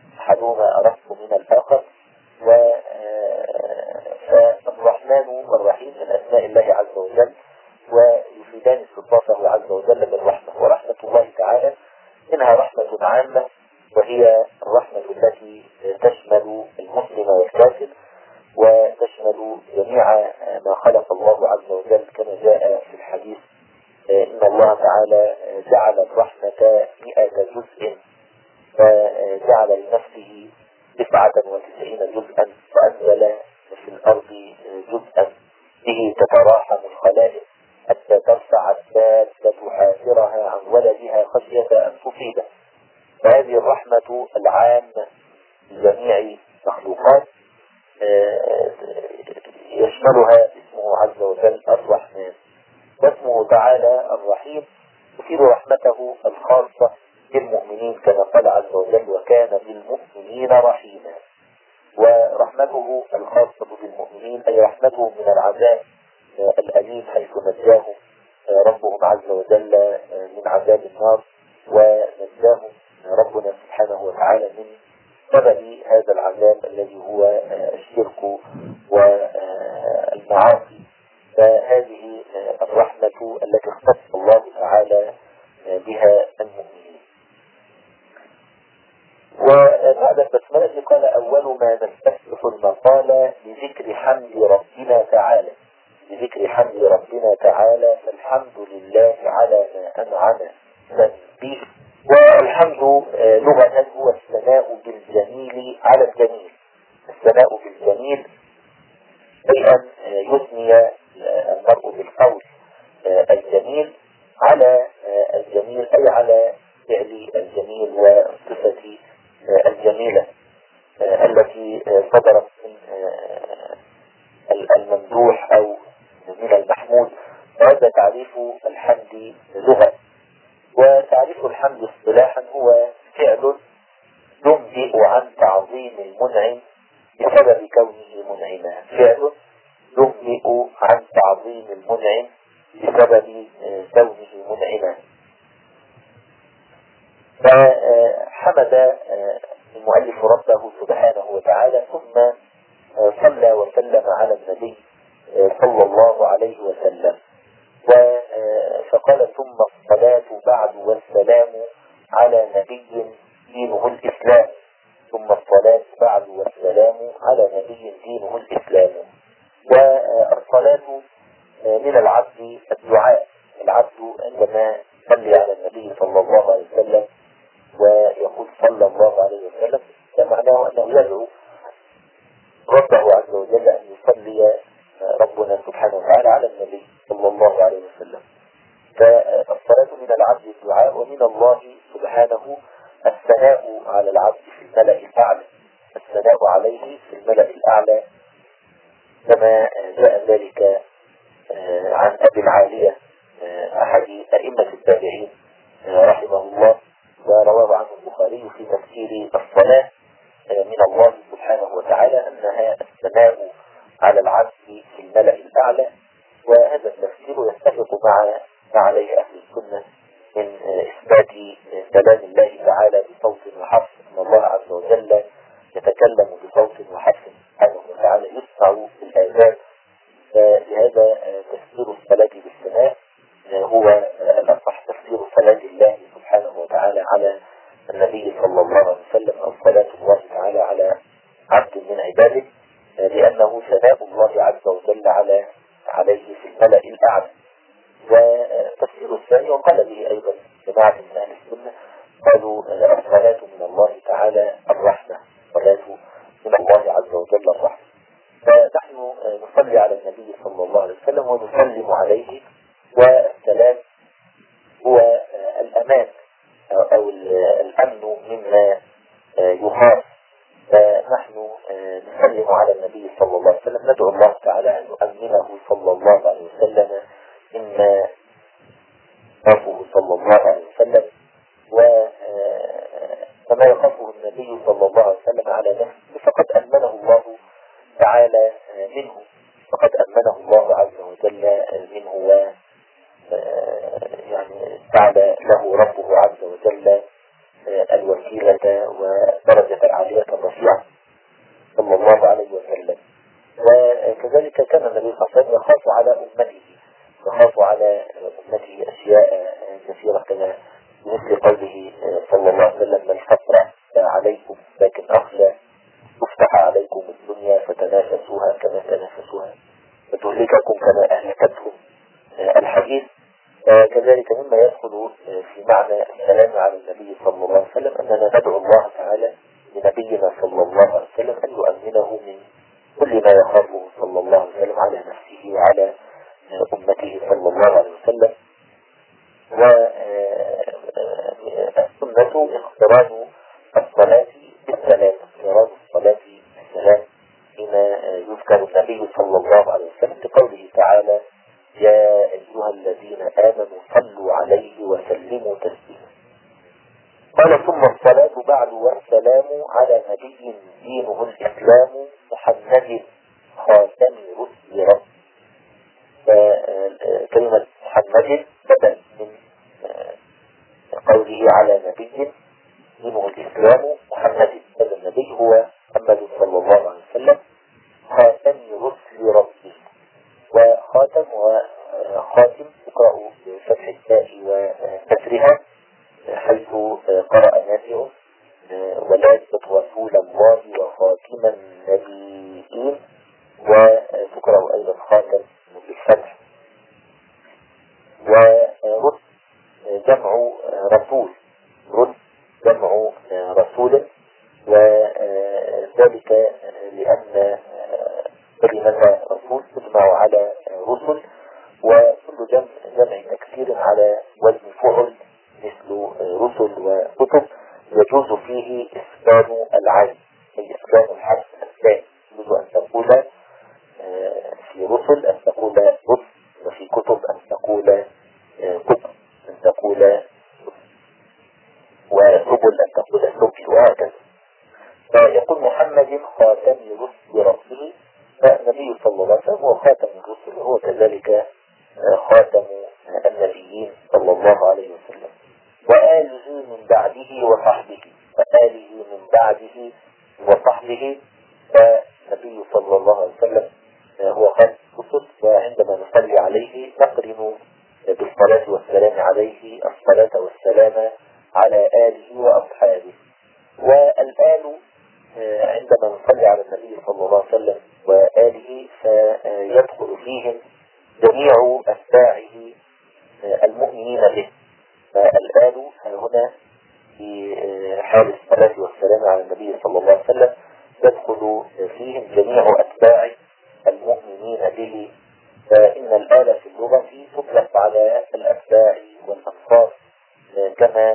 A: فالرحمن والرحيم من أسماء الله عز وجل، ويفيدان استضافه عز وجل بالرحمة. ورحمة الله تعالى منها رحمة عامة، وهي الرحمة التي تشمل المسلم والكافر، وتشمل جميع ما خلق الله عز وجل، كما جاء في الحديث إن الله تعالى جعل الرحمة 100 جزء، فجعل لنفسه 99 جزءا، وأنزل في الأرض جزءا به تتراحم الخلائق حتى ترفع الدابة حافرها عن ولدها خشية أن تصيبه. فهذه الرحمة العامة لجميع المخلوقات يشملها اسمه عز وجل الرحمن، واسمه تعالى الرحيم تفيد رحمته الخاصة بالمؤمنين، كما قال عز وجل وكان بالمؤمنين رحيما. ورحمته الخاصة بالمؤمنين أي رحمته من العذاب الأليم، حيث نجاهم ربهم عز وجل من عذاب النار، ونجاهم ربنا سبحانه وتعالى من سبب هذا العذاب الذي هو الشرك والمعاصي. فهذه الرحمة التي اختص الله تعالى بها المؤمنين. وبعد البسملة قال أول ما نستفتح المقال بذكر حمد ربنا تعالى، فالحمد لله على ما أنعم به. والحمد لغة هو الثناء بالجميل على الجميل، أي أن يثني المرء بالقول الجميل على الجميل، أي على فعل الجميل والصفة الجميلة التي صدرت من الممدوح أو من المحمود. وهذا تعريف الحمد لغة. وتعريف الحمد اصطلاحا هو فعل ينبئ عن تعظيم المنعم بسبب كونه منعما، فحمد المؤلف ربه سبحانه وتعالى، ثم صلى وسلم على النبي صلى الله عليه وسلم. فقال ثم الصلاة بعد والسلام على نبي دينه الإسلام، والصلاة من العبد الدعاء. العبد عندما يصلي على النبي صلى الله عليه وسلم ويقول صلى الله عليه وسلم، معناه أنه يدعو ربه عز وجل أن يصلي ربنا سبحانه وتعالى على النبي صلى الله عليه وسلم. فالصلاة من العبد الدعاء، ومن الله سبحانه الثناء على العبد في الملأ الأعلى، كما جاء ذلك عن أبي العالية أحد أئمة التابعين رحمه الله، ورواه عنه البخاري في تفسير الصلاة من الله سبحانه وتعالى أنها الثناء على العبد في الملأ الأعلى. وهذا التفسير يتفق مع ما عليه أهل السنة من إثبات كلام الله تعالى بصوت وحرف، أن الله عز وجل يتكلم بصوت وحرف سبحانه وتعالى يسمع في الآذان. لهذا تفسير الصلاة بالثناء هو الأصح، تفسير صلاة الله سبحانه وتعالى على النبي صلى الله عليه وسلم، أو صلاة الله تعالى على عبد من عباده، لأنه ثناء الله عز وجل عليه في الملأ الأعلى. والتفسير الثاني وقال به أيضا جماعة من أهل السنة، قالوا الصلاة من الله تعالى الرحمة، الصلاة من الله عز وجل الرحمة. فنحن نصلي على النبي صلى الله عليه وسلم ونسلم عليه، والسلام هو الأمان أو الأمن مما يخاف. فنحن نسلم على النبي صلى الله عليه وسلم، ندعو الله تعالى أن يؤمنه صلى الله عليه وسلم مما يخافه صلى الله عليه وسلم، وكما يخافه النبي صلى الله عليه وسلم على نفسه، فقد أمنه الله تعالى منه، فقد أمنه الله عز وجل منه، يعني جعل له ربه عز وجل الوسيلة ودرجة العالية الرفيعة صلى الله عليه وسلم. وكذلك كان النبي صلى الله عليه وسلم يخاف على أمته، يخاف على أمته أشياء كثيرة كما مثل قوله صلى الله عليه وسلم: من حفر عليكم لكن أخشى تفتح عليكم الدنيا فتنافسوها كما تنافسوها فتهلككم كما أهلكتهم الحديث. كذلك مما يدخل في معنى السلام على النبي صلى الله عليه وسلم أننا ندعو الله تعالى لنبينا صلى الله عليه وسلم أن يؤمنه من كل ما يخافه صلى الله عليه وسلم على نفسه وعلى أمته صلى الله عليه وسلم. والسنة اقتران الصلاة بالسلام، اقتران الصلاة بالسلام حين يذكر النبي صلى الله عليه وسلم بقوله تعالى: يا أيها الذين آمنوا صلوا عليه وسلموا تسليما. قال: ثم الصلاة بعد والسلام على نبي دينه الإسلام محمد خاتم رسل رب. كلمة محمد بدل من قوله على نبي دينه الإسلام محمد، هذا النبي هو محمد صلى الله عليه وسلم خاتم رسل ربه. وخاتم وخاتم تقرأ بفتح التاء وكسرها حيث قرأ نافع: ولازم رسول الله وخاتم النبيين، وتقرأ أيضا خاتم بالفتح. ورسل جمع رسول، رسل جمع رسول، وذلك لأن كلمة رسول تجمع على رسل، وكل جمع تكسير على وزن فعل مثل رسل وكتب يجوز فيه إسكان العين، أي إسكان الحرف الثاني. يجوز أن تقول في رسل أن تقول رسل، وفي كتب أن تقول كتب، أن تقول وسبل أن تقول سبل، وهكذا. فيقول محمد خاتم رسل ربه، فالنبي صلى الله عليه وسلم هو خاتم الرسل، وهو كذلك خاتم النبيين صلى الله عليه وسلم. وآله من بعده وصحبه، وآله من بعده وصحبه، فالنبي صلى الله عليه وسلم هو خاتم الرسل. وعندما نصلي عليه نقرن بالصلاة والسلام عليه الصلاة والسلام على آله وأصحابه. والآل عندما نصلي على النبي صلى الله عليه وسلم وآله فيدخل فيهم جميع أتباعه المؤمنين به. فالآل هنا في حال الصلاة والسلام على النبي صلى الله عليه وسلم يدخل فيهم جميع أتباع المؤمنين به. فإن الآل في اللغة تطلق على الأتباع والأنصار، كما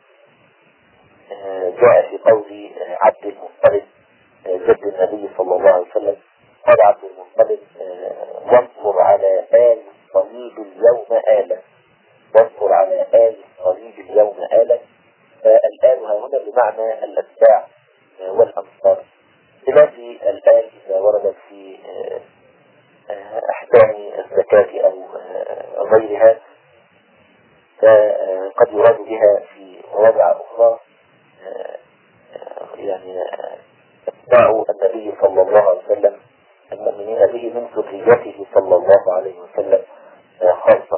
A: جاء في قول عبد المطلب جد النبي صلى الله عليه وسلم: قال عبد المطلب: وانظر على آل الصليب اليوم آلا، وانظر على آل الصليب اليوم آلا. فالآل هنا بمعنى الأتباع والأنصار، خلاف الآل إذا وردت في أحكام الزكاة أو غيرها فقد يراد بها في مواضع أخرى يعني أتباع النبي صلى الله عليه وسلم المؤمنين به من ذريته صلى الله عليه وسلم خاصة،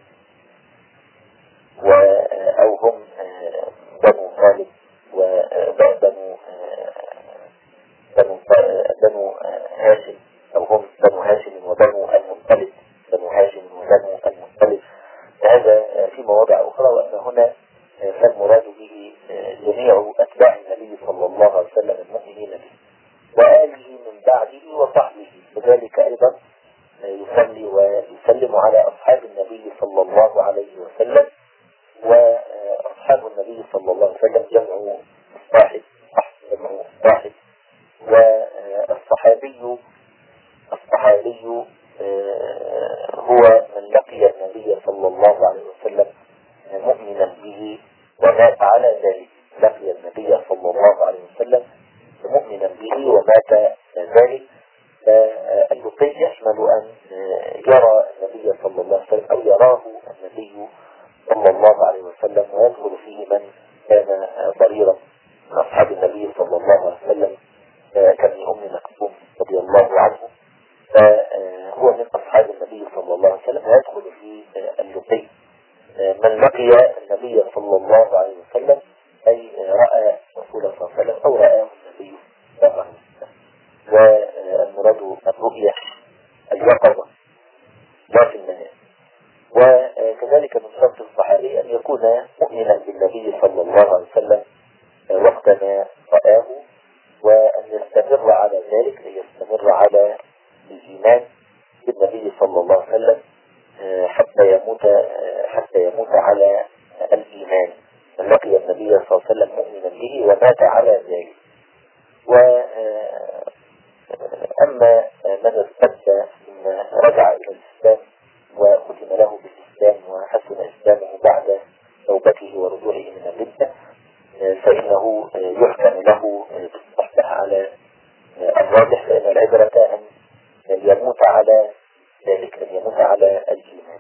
A: أو هم بنو طالب وبنو هاشم، أو هم بنو هاشم وبنو المطلب، بنو هاشم وبنو المطلب. هذا في مواضع أخرى، وأن هنا فالمراد به جميع أتباع النبي صلى الله عليه وسلم المؤمنين به. وآله من بعده وصحبه، وذلك أيضا يصلي ويسلم على أصحاب النبي صلى الله عليه وسلم. وأصحاب النبي صلى الله عليه وسلم جمع صاحب، جمع صاحب. والصحابي هو من لقي النبي صلى الله عليه وسلم مؤمنا به ومات على ذلك، لقي النبي صلى الله عليه وسلم مؤمنا به ومات ذلك. اللقي يشمل أن يرى النبي صلى الله عليه وسلم أو يراه النبي صلى الله عليه وسلم، ويدخل فيه من كان ضريرا من أصحاب النبي صلى الله عليه وسلم كابن أم مكتوم رضي الله عنه، فهو من أصحاب النبي صلى الله عليه وسلم، ويدخل في اللقي من لقي النبي صلى الله عليه وسلم، أي رأى رسول صلى الله عليه وسلم أو رآه النبي صلى الله عليه وسلم. والمراد الرؤية اليقظة لا في المنام. وكذلك من شرط الصحابي أن يكون مؤمنا بالنبي صلى الله عليه وسلم وقتما رآه، وأن يستمر على ذلك، أن يستمر على الإيمان بالنبي صلى الله عليه وسلم حتى يموت على الإيمان. من لقي النبي صلى الله عليه وسلم مؤمنا به ومات على ذلك. وأما من ارتد ثم رجع إلى الإسلام وختم له بالإسلام وحسن إسلامه بعد توبته ورجوعه من الردة، فإنه يحكم له بالصحبة على الراجح، فإن العبرة أن يموت على ذلك، أن يموت على الإيمان.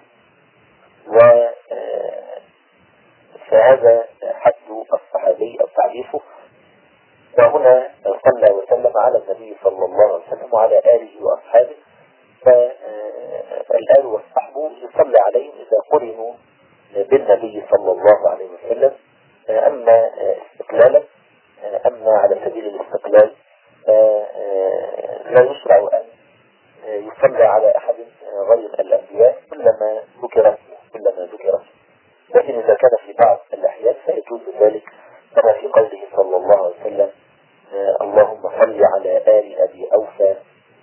A: فهذا حد الصحابي أو تعريفه. وهنا صلى وسلم على النبي صلى الله عليه وسلم وعلى آله وأصحابه، فالآل والصحب يصلي عليهم إذا قرنوا بالنبي صلى الله عليه وسلم. أما استقلالا، أما على سبيل الاستقلال لا يشرع أن يصلى على أحد غير الأنبياء كلما ذكر اسمه، لكن إذا كان في بعض الأحيان فيجوز ذلك، كما في قوله صلى الله عليه وسلم اللهم صل على آل أبي أوفى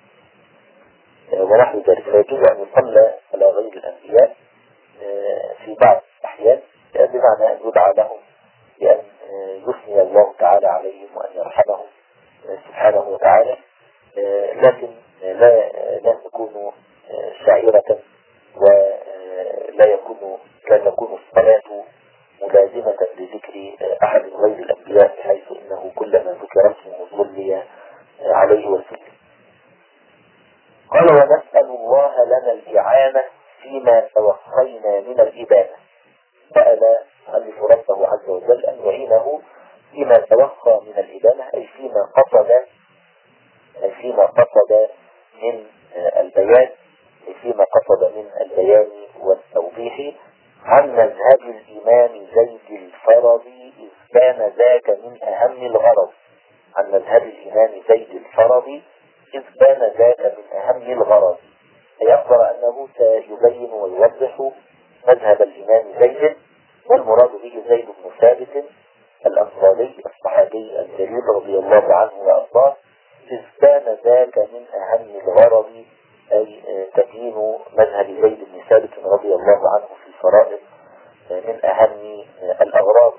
A: ونحو ذلك، فيجوز أن يصلى على غير الأنبياء في بعض الأحيان، بمعنى أن يدعى لهم بأن يثني الله تعالى عليهم وأن يرحمهم سبحانه وتعالى، لكن لا تكون شاعرة، لا تكون الصلاة ملازمة لذكر أحد غير الأنبياء، بحيث إنه كلما ذكر اسمه صلي عليه وسلم. قال ونسأل الله لنا الإعانة فيما توخينا من الإبانة. سأل ألف ربه عز وجل أن يعينه فيما توخى من الإبانة، أي فيما قصد من البيان، فيما قصد من البيان والتوضيح، عن مذهب الإمام زيد الفرضي إذ كان ذاك من أهم الغرض. عن مذهب الإمام زيد الفرضي إذ كان ذاك من أهم الغرض، أي أخبر أنه سيبين ويوضح مذهب الإمام زيد، والمراد به زيد بن ثابت الأنصاري الصحابي الجليل رضي الله عنه وأرضاه، إذ كان ذاك من أهم الغرض، أي تبيين مذهب زيد بن ثابت رضي الله عنه في الفرائض من أهم الأغراض.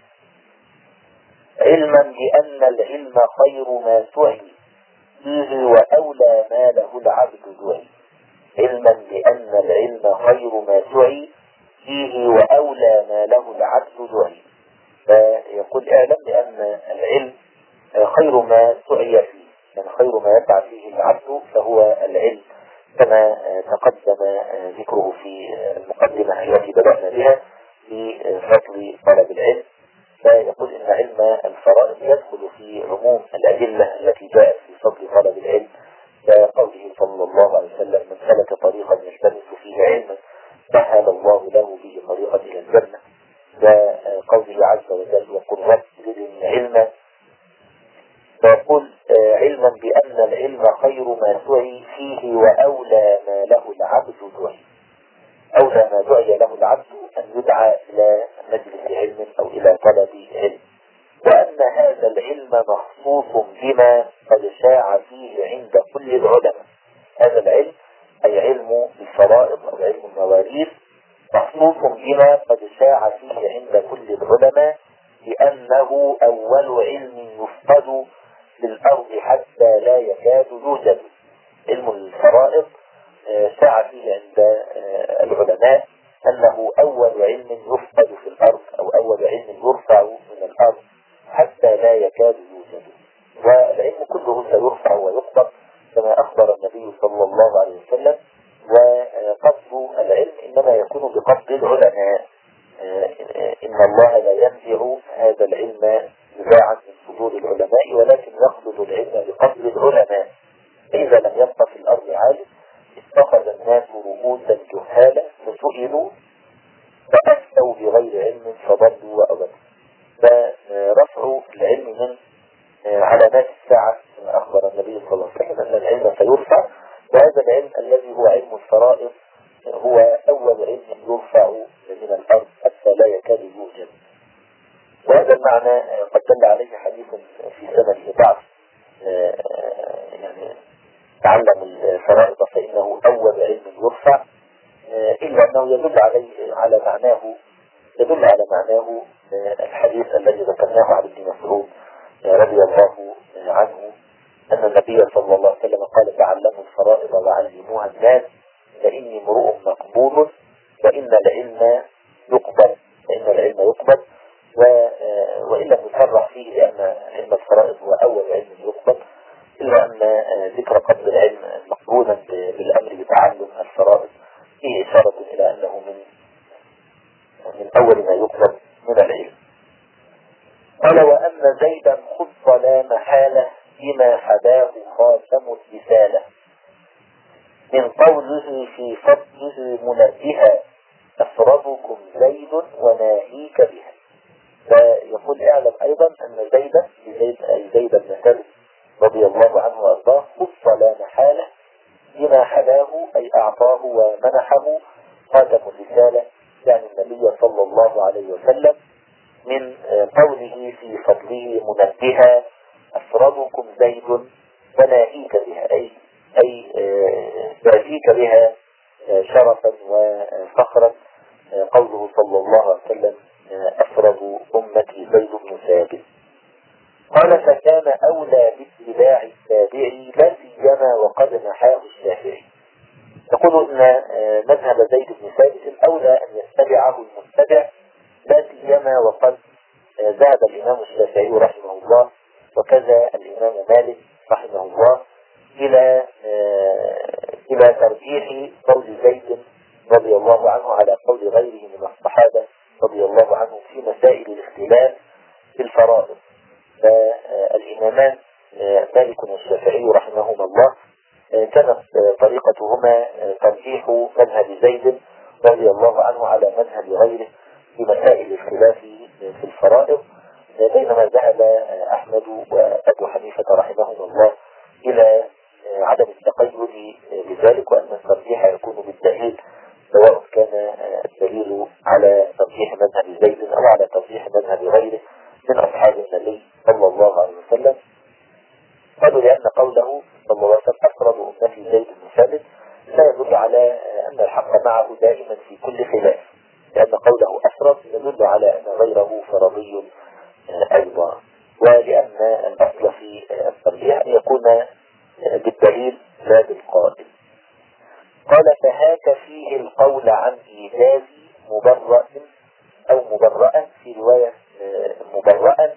A: علما بأن العلم خير ما سعي فيه وأولى ما له العبد دعي. علما بأن العلم خير ما سعي فيه وأولى ما له العبد دعي. فيقول اعلم بأن العلم خير ما سعي فيه، يعني خير ما يسعى فيه العبد فهو العلم، كما تقدم ذكره في المقدمة التي بدأنا بها في فضل طلب العلم. فيقول إن علم الفرائض يدخل في عموم الأدلة التي جاءت في فضل طلب العلم، كقوله صلى الله عليه وسلم من سلك طريقا يلتمس فيه علما سهل الله له به طريقا إلى الجنة، وقوله عز وجل وقل رب زدني علما. فيقول علما بأن العلم خير ما سعي فيه وأولى ما له العبد دعي. أولى ما دعي له العبد أن يدعى إلى مجلس علم أو إلى طلب علم، وأن هذا العلم مخصوص بما قد شاع فيه عند كل العلماء. هذا العلم أي علم الفرائض أو علم المواريث مخصوص بما قد شاع فيه عند كل العلماء، لأنه أول علم يفقد للأرض حتى لا يكاد يوجد. علم الفرائض شاع فيه عند العلماء أنه أول علم يفقد في الأرض أو أول علم يرفع من الأرض حتى لا يكاد يوجد، والعلم كله سيرفع ويقبض كما أخبر النبي صلى الله عليه وسلم. وقبض العلم إنما يكون بقبض العلماء، إن الله لا ينزع هذا العلم نزاعا من صدور العلماء، ولكن يقبض العلم بقبض العلماء. فإذا لم يبق في الأرض عالم اتخذ الناس رؤوسا جهالا فسئلوا فأفتوا بغير علم فضلوا وأضلوا. فرفع العلم من علامات الساعة كما أخبر النبي صلى الله عليه وسلم أن العلم سيرفع، وهذا العلم الذي هو علم الفرائض هو أول علم يرفع من الأرض حتى لا يكاد يوجد. وهذا المعنى قد دل عليه حديث في سنة بعض يعني تعلم الفرائض فإنه أول علم يرفع، إلا أنه يدل على معناه الحديث الذي ذكرناه عن ابن مسعود رضي الله عنه أن النبي صلى الله عليه وسلم قال تعلموا الفرائض وعلموها الناس فإني امرؤ مقبول وإن العلم يقبل. وإن لم يصرح فيه لأن علم الفرائض هو أول علم يقبل، إلا أن ذكر قبل العلم مقرونا بالأمر بتعلم الفرائض فيه إشارة إلى أنه من أول ما يقبل من العلم. قال وأن زيدا خص لا محالة بما حداه خاتم الرسالة من قوله في فضله منبها أفرضكم زيد وناهيك بها. فيقول اعلم أيضا أن زيد بن ثابت رضي الله عنه وأرضاه خص لا محالة بما حداه أي أعطاه ومنحه خاتم الرسالة، يعني النبي صلى الله عليه وسلم، من قوله في فضله منبها أفرضكم زيد وناهيك بها أي تأتيك بها شرفا وفخرا. قوله صلى الله عليه وسلم أفرض أمتي زيد بن ثابت. قال فكان أولى باتباع التابعي لا سيما وقد نحاه الشافعي. يقول إن مذهب زيد بن ثابت الأولى أن يتبعه المتبع لا سيما وقد ذهب الإمام الشافعي رحمه الله وكذا الإمام مالك رحمه الله إلى ترجيح قول زيد رضي الله عنه على قول غيره من الصحابة رضي الله عنهم في مسائل الاختلاف في الفرائض. فالإمامان مالك والشافعي رحمهما الله كانت طريقتهما ترجيح مذهب زيد رضي الله عنه على مذهب غيره في مسائل الخلاف في الفرائض، بينما ذهب أحمد وأبو حنيفة رحمهما الله إلى عدم التقيد بذلك، وأن الترجيح يكون بالدليل سواء كان الدليل على ترجيح مذهب زيد أو على ترجيح مذهب غيره من أصحاب النبي صلى الله عليه وسلم. قالوا لأن قوله صلى الله عليه وسلم أفرض أمتي زيد بن ثابت لا يدل على أن الحق معه دائما في كل خلاف، لأن قوله أفرض يدل على أن غيره فرضي أيضا، ولأن الأصل في الترجيح يكون بالدليل لا بالقائل. قال فهاك فيه القول عن إيجاز مبرأ أو مبرأ، في رواية مبرأ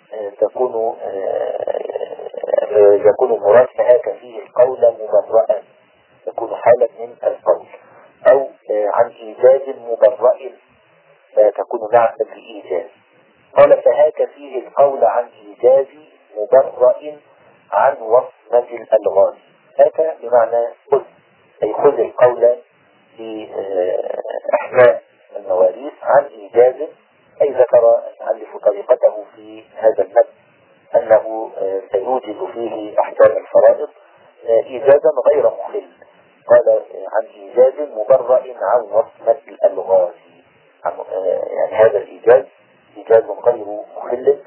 A: يكون مراد فهاك فيه القول مبرأ، يكون حالا من القول، أو عن إيجاز مبرأ تكون نعتا لإيجاز. قال فهاك فيه القول عن إيجاز مبرأ عن وصمة الألغاز. هاك بمعنى خذ، أي خذ القول في أحكام المواريث عن إيجاز، أي ذكر المؤلف طريقته في هذا المد أنه سيوجد فيه أحكام الفرائض إيجازا غير مخل. قال عن إيجاز مبرأ عن وصمة الألغاز، يعني هذا الإيجاز إيجاز غير مخل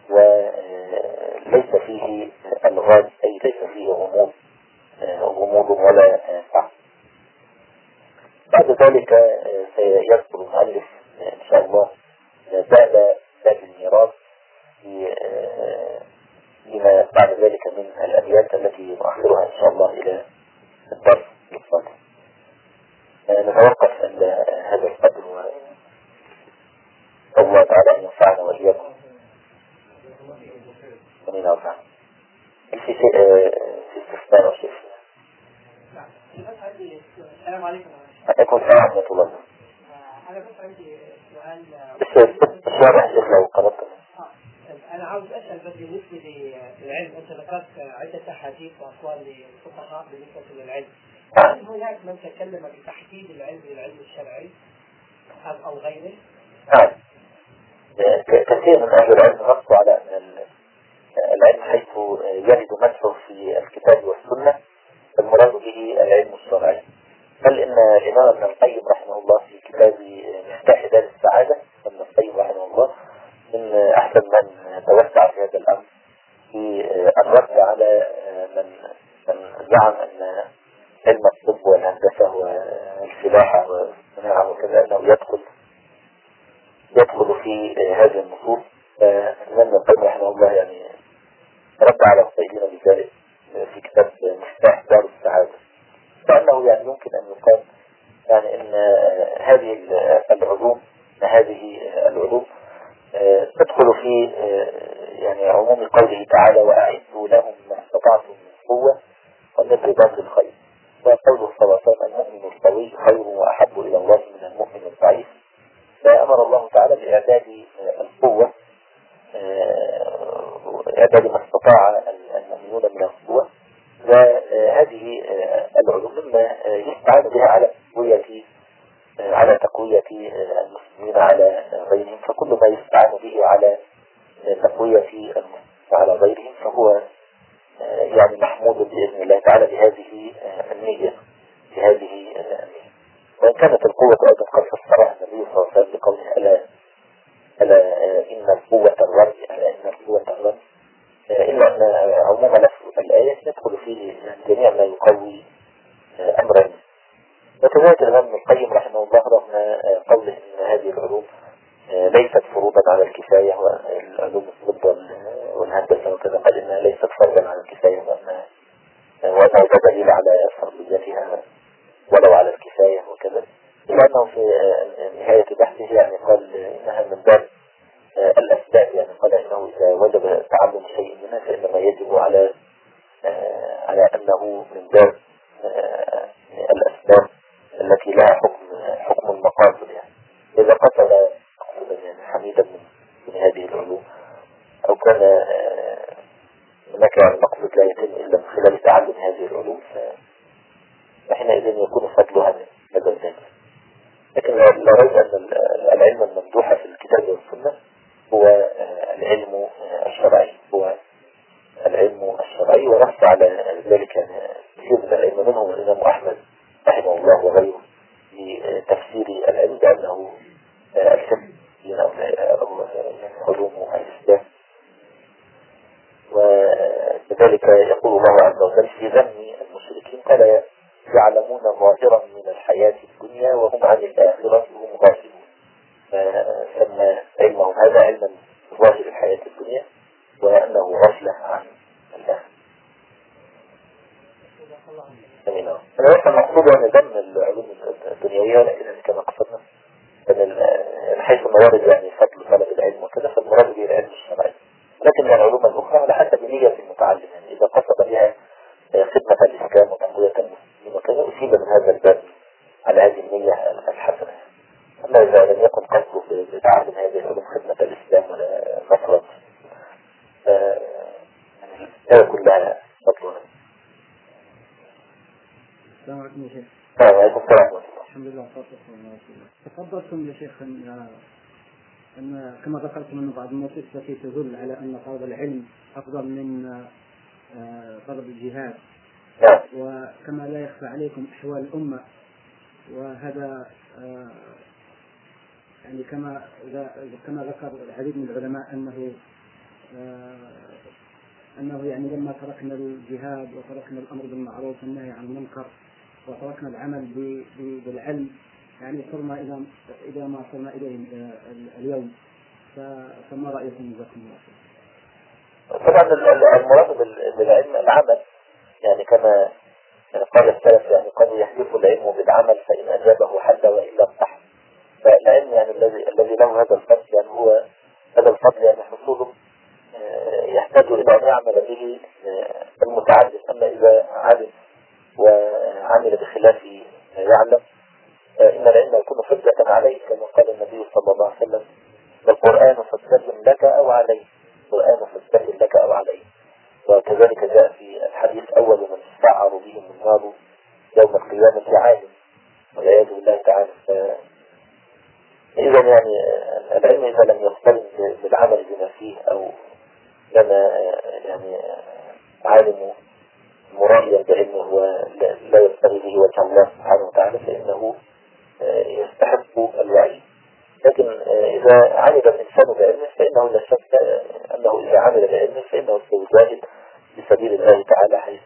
A: وليس فيه ألغاز، أي ليس فيه غموض ولا فهم. بعد ذلك سيذكر المؤلف إن شاء الله باب الميراث لما بعد ذلك من الأبيات التي نؤخرها إن شاء الله إلى الدرس القادم. نتوقف عند هذا القدر، والله تعالى أن ينفعنا وإياكم. أمين أربعا في استفسار أو شيء.
B: السلام عليكم.
A: عليكم السلام ورحمة الله.
B: أنا بس عندي سؤال.
A: واضح شيخ لو قرأت.
B: أنا عاوز أسأل بس بالنسبة للعلم، أنت ذكرت عدة أحاديث وأقوال للفقهاء بالنسبة للعلم. هل هناك من تكلم بتحديد العلم للعلم الشرعي أو غيره؟
A: نعم. كثير من أهل العلم نصوا على أن العلم حيث يرد مدحه في الكتاب والسنة المراد به العلم الشرعي. بل إن الإمام ابن القيم رحمه الله في كتاب مفتاح دار السعادة، ابن القيم رحمه الله من أحسن من توسع في هذا الأمر في الرد على من زعم أن علم الطب والهندسة والفلاحة والصناعة وكذا أنه يدخل في هذه النصوص. فالإمام ابن القيم رحمه الله يعني رد على الصيدين بذلك في كتاب مفتاح دار السعادة، فأنه يعني يمكن أن يقال يعني أن هذه العلوم تدخل في يعني عموم قوله تعالى وأعدوا لهم ما استطعتم من قوة ومن رباط الخير، وقوله صلى الله عليه وسلم المؤمن القوي خير وأحب إلى الله من المؤمن الضعيف. فأمر الله تعالى بإعداد القوة، إعداد ما استطاع المؤمنون من القوة، وهذه العلوم مما يستعان بها على تقوية المسلمين على غيرهم. فكل ما يستعان به على تقوية المسلمين على غيرهم فهو يعني محمود بإذن الله تعالى بهذه النية. وإن كانت القوة أيضا قد فسرها النبي صلى الله عليه وسلم بقوله ألا إن القوة الرمي، إلا أن عموم لفظ الآية يدخل فيه جميع ما يقوي أمرا. وكذلك الإمام ابن القيم رحمه الله رغم قوله إن هذه العلوم ليست فروضا على الكفاية، والعلوم الطب والهندسة وكذا قال إنها ليست فرضا على الكفاية، وأنه لا دليل على فرضيتها ولو على الكفاية وكذا، إلا أنه في نهاية بحثه يعني قال إنها من باب الأسباب. يعني قال إنه إذا وجب تعلم شيء منها فإنما يجب على أنه من باب الأسباب التي لها حكم المقاصد. يعني إذا قتل يعني حميدا من هذه العلوم أو كان هناك مقصد لا يتم إلا من خلال تعلم هذه العلوم فحينئذ يكون فضلها من هذا الذات. لكن لا ريب أن العلم الممدوح في الكتاب والسنة هو العلم الشرعي، ونص على ذلك كثير من العلم منهم الإمام أحمد رحمه الله وغيره في تفسير العلم بأنه الفقه علوم الإسلام. وكذلك يقول الله عز وجل في ذم المشركين قال يعلمون ظاهرا من الحياة الدنيا وهم عن الآخرة هم غافلون. فسمى علمهم هذا علما ظاهر الحياة الدنيا وأنه غفلة عن الآخرة. أنا ليس المقصود أن ذم العلوم الدنيوية، ولكن كما قصدنا أن حيث الموارد يعني فضل طلب العلم وكذا فالمراد به العلم الشرعي، لكن العلوم الأخرى على حسب نية المتعلم. يعني إذا قصد بها خدمة الإسلام وتقوية المسلمين وكذا أصيب من هذا الباب على هذه النية الحسنة. أما إذا لم يكن قصده بتعلم هذه العلوم خدمة الإسلام ولا نصرة هذا كلها مطلوبة.
C: السلام عليكم يا شيخ.
A: السلام.
C: الحمد لله والصلاة والسلام على رسول الله. تفضلتم يا شيخ أن كما ذكرتم أن بعض النصوص التي تدل على أن طلب العلم أفضل من طلب الجهاد، وكما لا يخفى عليكم أحوال الأمة، وهذا يعني كما ذكر العديد من العلماء أنه يعني لما تركنا الجهاد وتركنا الأمر بالمعروف والنهي عن المنكر وتركنا العمل بالعلم يعني صرنا إذا ما صرنا إليه اليوم. فما رأيكم جزاكم الله خير؟
A: طبعا المراد بالعلم العمل، يعني كما قال السلف يعني قالوا يحدث العلم بالعمل فإن أجابه حد وإلا انطح. فالعلم يعني الذي له هذا الفضل يعني هو هذا الفضل يعني حصوله يحتاج إلى أن يعمل به المتعلم. أما إذا علم وعمل بخلاف يعلم إن العلم يكون حجة عليه كما قال النبي صلى الله عليه وسلم القرآن فاستقم لك أو عليه، القرآن فاستقم لك أو عليه. وكذلك جاء في الحديث أول من تسعر بهم النار يوم القيامة عالم، والعياذ بالله تعالى. إذا يعني العلم إذا لم يقترن بالعمل بما فيه، أو لما يعني عالم مرائيا بعلمه ولا يبتغي به وجه الله سبحانه وتعالى، فإنه يستحق الوعي. لكن إذا عمل الإنسان بعلمه فإنه لا شك أنه إذا عمل بعلمه فإنه سيجاهد في سبيل الله تعالى، حيث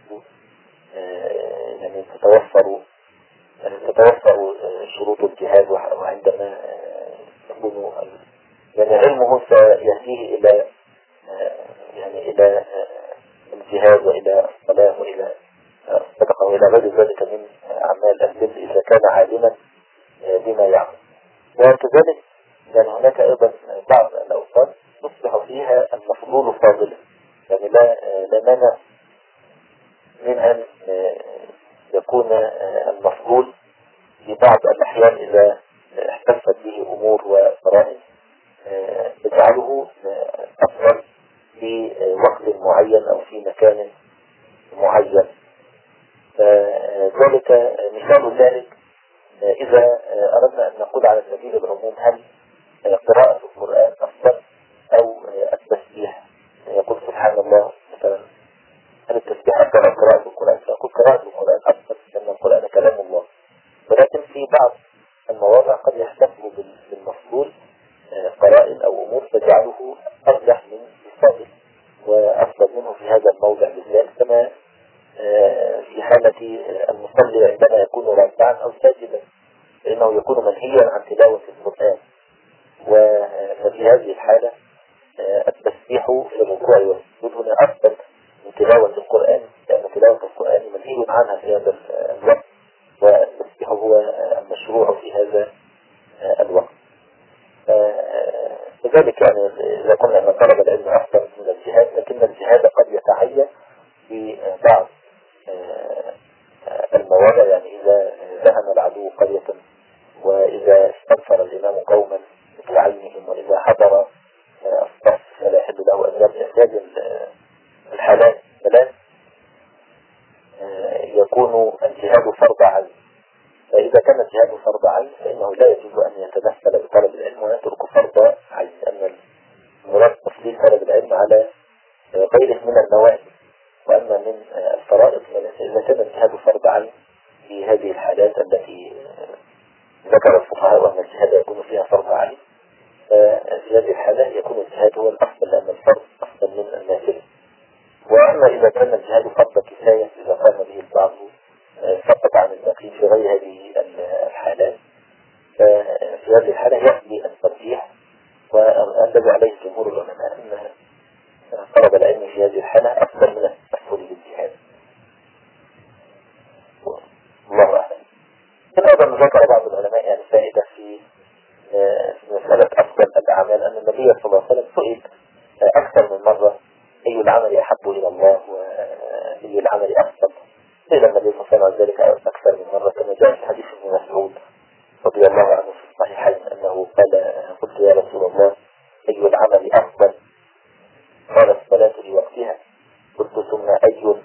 A: يعني تتوفر شروط الجهاد. وعندما يكون يعني علمه سيهديه إلى يعني إلى الجهاد وإلى الصلاة وإلى الصدقة وإلى غير ذلك من أعمال البر إذا كان عالما بما يعمل. وكذلك يعني هناك أيضا بعض الأوقات يصبح فيها المفضول فاضلا، يعني لا مانع من أن يكون المفضول في بعض الأحيان إذا احتفت به أمور وفرائض تجعله أفضل في وقت معين أو في مكان معين. فذلك مثال ذلك إذا أردنا أن نقول على سبيل العموم هل قراءة القرآن أفضل أو التسبيح، يقول سبحان الله مثلا، هل التسبيح أفضل أو قراءة القرآن؟ فأقول قراءة القرآن أفضل لأن القرآن كلام الله. ولكن في بعض المواضع قد يحتفل بالمفضول قرائن أو أمور تجعله أرجح من الفاضل وأفضل منه في هذا الموضع بالذات، كما في حالة المصلي عندما يكون راكعا أو ساجدا، فإنه يكون منهيا عن تلاوة القرآن. وفي هذه الحالة التسبيح في الركوع والسجود هنا أفضل من تلاوة القرآن، لأن تلاوة القرآن منهي عنها في هذا الوقت، والتسبيح هو المشروع في هذا الوقت. لذلك يعني إذا كنا أن طلب العلم أفضل من الجهاد، لكن الجهاد قد يتعين في بعض المواضع، يعني إذا ذهب العدو قرية وإذا استنفر الإمام قوما بعينهم وإذا حضر الصف فلا يحل له أن يرجع. هذه الحالات ثلاث يكون الجهاد فرض عين. فإذا كان الجهاد فرض عين فإنه لا يجوز أن يتمثل بطلب العلم ويترك فرض عين، لأن المراد تفصيل طلب العلم على غيره من النوافل. وأما من الفرائض إذا كان الجهاد فرض عين في هذه الحالات التي ذكر الفقهاء وأن الجهاد يكون فيها فرض عين، في هذه الحالة يكون الجهاد هو الأفضل لأن الفرض أفضل من النافلة. وأما إذا كان الجهاد فرض كفاية إذا قام به البعض سقط عن الباقي في غير هذه الحالات، ففي هذه الحالة يأتي الترجيح، والذي عليه جمهور العلماء أن طلب العلم في هذه الحالة أفضل من التسهل بالجهاد. الله أعلم. أيضا ذكر بعض العلماء يعني فائدة في مسألة أفضل الأعمال، أن النبي صلى الله عليه وسلم سئل أكثر من مرة أي العمل أحب إلى الله وأي العمل أفضل. سئل النبي صلى الله عليه وسلم ذلك أكثر من مرة، كما جاء في حديث ابن مسعود رضي الله عنه في الصحيحين أنه قال: قلت يا رسول الله أي العمل أفضل؟ قال: الصلاة لوقتها. قلت: ثم أي؟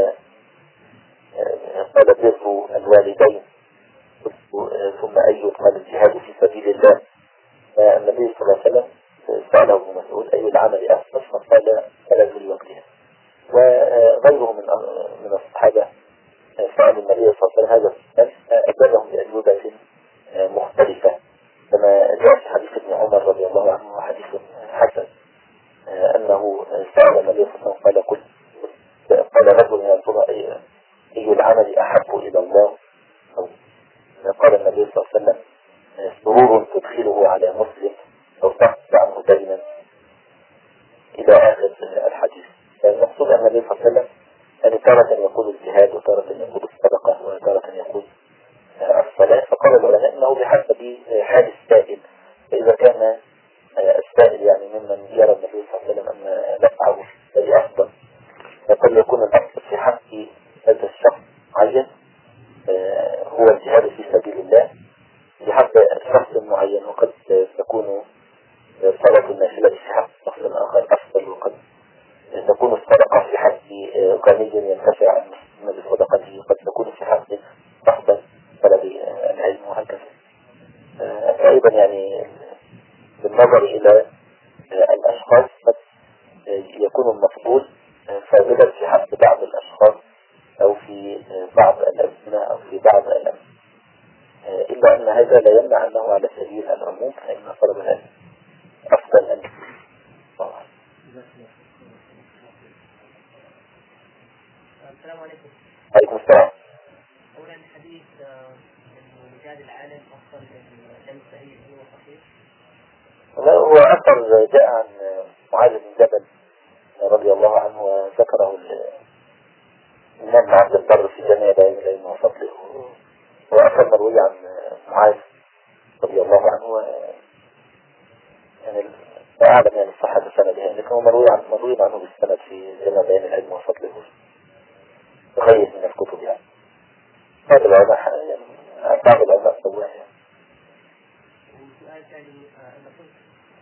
A: قال: بر الوالدين. قلت: ثم أي؟ قال: الجهاد في سبيل الله. فالنبي صلى الله عليه وسلم سأله ابن مسعود أي العمل أفضل؟ فقال: الصلاة لوقتها. وغيره من الصحابة سألوا النبي صلى الله عليه وسلم هذا السؤال، أجابهم بأجوبة مختلفة، كما جاء في حديث ابن عمر رضي الله عنه وحديث حسن أنه سأل النبي صلى الله عليه وسلم قال رجل: يا ترى أي العمل أحب إلى الله؟ قال النبي صلى الله عليه وسلم: سرور تدخله على مسلم أو تقطع عنه دينا، إلى آخر الحديث. المقصود أن النبي صلى الله عليه وسلم يعني تارة يقول الجهاد وتارة يقول الصدقة وتارة يقول الصلاة. فقال العلماء أنه بحسب حال السائل، فإذا كان السائل يعني ممن يرى النبي صلى الله عليه وسلم أن نفعه الذي أفضل، فقد يكون الأفضل في حق هذا الشخص معين هو الجهاد في سبيل الله في حق شخص معين، وقد تكون صلاة النافلة في حق شخص آخر أفضل، وقد تكون الصدقة في حق غني ينتفع بصدقته، قد تكون في حق صحبة طلب العلم، وهكذا. أيضا يعني بالنظر إلى الأشخاص قد يكون المفضول فاضلا في حق بعض الأشخاص أو في بعض الأزمنة أو في بعض الأمر، إلا أن هذا لا يمنع أنه على سبيل العموم، فإن طلب العلم أفضل أن
B: السلام عليكم.
A: عليكم السلام.
B: أولا حديث إنه مجال العالم أفضل من العلم السعيد هو صحيح؟
A: هو أثر جاء عن معاذ بن جبل رضي الله عنه، وذكره الإمام عبد البر في جامع بيان العلم وفضله، وأثر مروي عن معاذ رضي الله عنه، يعني لا أعلم يعني صحة سندها، لكن هو مروي عنه بالسند في جامع بيان العلم وفضله غير من الكتب يعني. هذا العلماء يعني بعض العلماء سواه يعني.
B: وسؤال ثاني، أنا قلت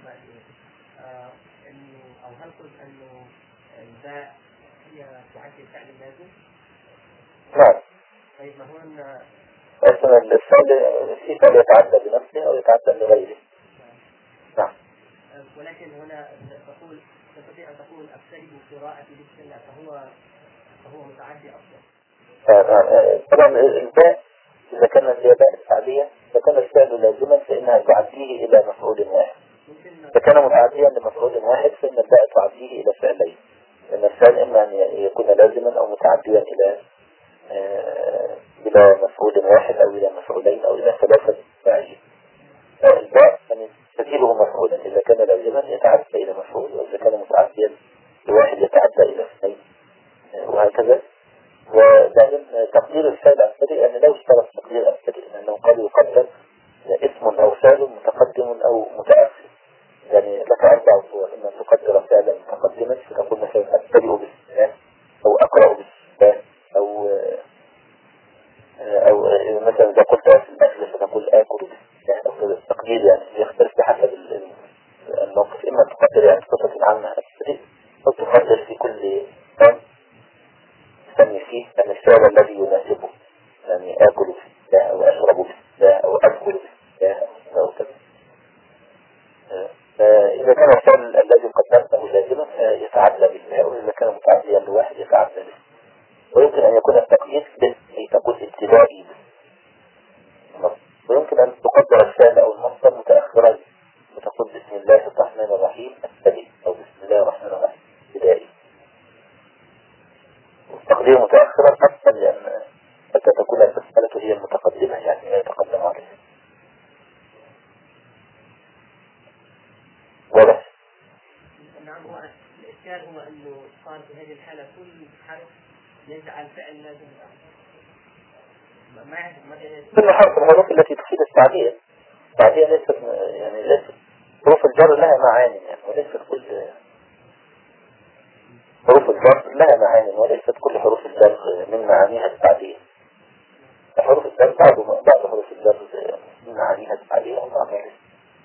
B: إنه أو هل قلت إنه الباء هي تعد الفعل اللازم؟
A: نعم.
B: طيب ما هو أن
A: أصلا الفعل في فعل يتعدى بنفسه أو يتعدى لغيره. نعم.
B: ولكن هنا تقول تستطيع أن تقول أبتدئ قراءتي بسم الله، فهو متعدي أصلا.
A: طبعا الباء إذا كانت هي باء الفعلية، إذا كان الفعل لازما فإنها تعديه إلى مفعول واحد. إذا كان متعديا لمفعول واحد فإن الباء تعديه إلى فعلين، لأن الفعل إما أن يكون لازما أو متعديا إلى مفعول واحد أو إلى مفعولين أو إلى ثلاثة فاعلين. الباء يعني تزيده مفعولا، إذا كان لازما يتعدى إلى مفعول، وإذا كان متعديا لواحد يتعدى إلى اثنين، وهكذا. ودائما تقدير الفعل أبتدئ، أن لو اشترط تقدير أبتدئ أنه قد يقدر اسم أو فعل متقدم أو متأخر، يعني لك أربع صور، إما تقدر فعلا متقدما فتقول مثلا أبتدئ بالسلام، أو أقرأ بالسلام، أو مثلا إذا قلت في الأكل فتقول آكل بالسلام، أو التقدير يعني يختلف بحسب الموقف، إما تقدر يعني بصفة عامة أبتدئ، أو تقدر في كل فعل تسمي فيه يعني الفعل الذي يناسبه، يعني آكل بالسلام أو أشرب بالسلام أو أدخل بالسلام أو كذا. إذا كان الفعل الذي قدمته لازما يتعدى بالله، وإذا كان متعديا لواحد يتعدى به. ويمكن أن يكون التقييد بالتي تقول ابتدائي، ويمكن أن تقدر الفعل أو المصدر متأخرا وتقول بسم الله الرحمن الرحيم ابتدئ، أو بسم الله الرحمن الرحيم ابتدائي. والتقدير متأخرا أفضل، لأن حتى تكون المسألة هي المتقدمة يعني لا يتقدم عليها. واضح؟
B: نعم. هو الإشكال هو أنه صار في هذه الحالة كل حرف يجعل فعل لازم ما
A: كل حرف من الحروف التي تفيد التعدية. التعدية ليست يعني ليست حروف الجر لها معاني يعني، وليست كل حروف الجر لها معاني، وليست كل حروف الجر من معانيها التعدية. حروف الجر بعض حروف الجر من معانيها التعدية وبعضها ليست.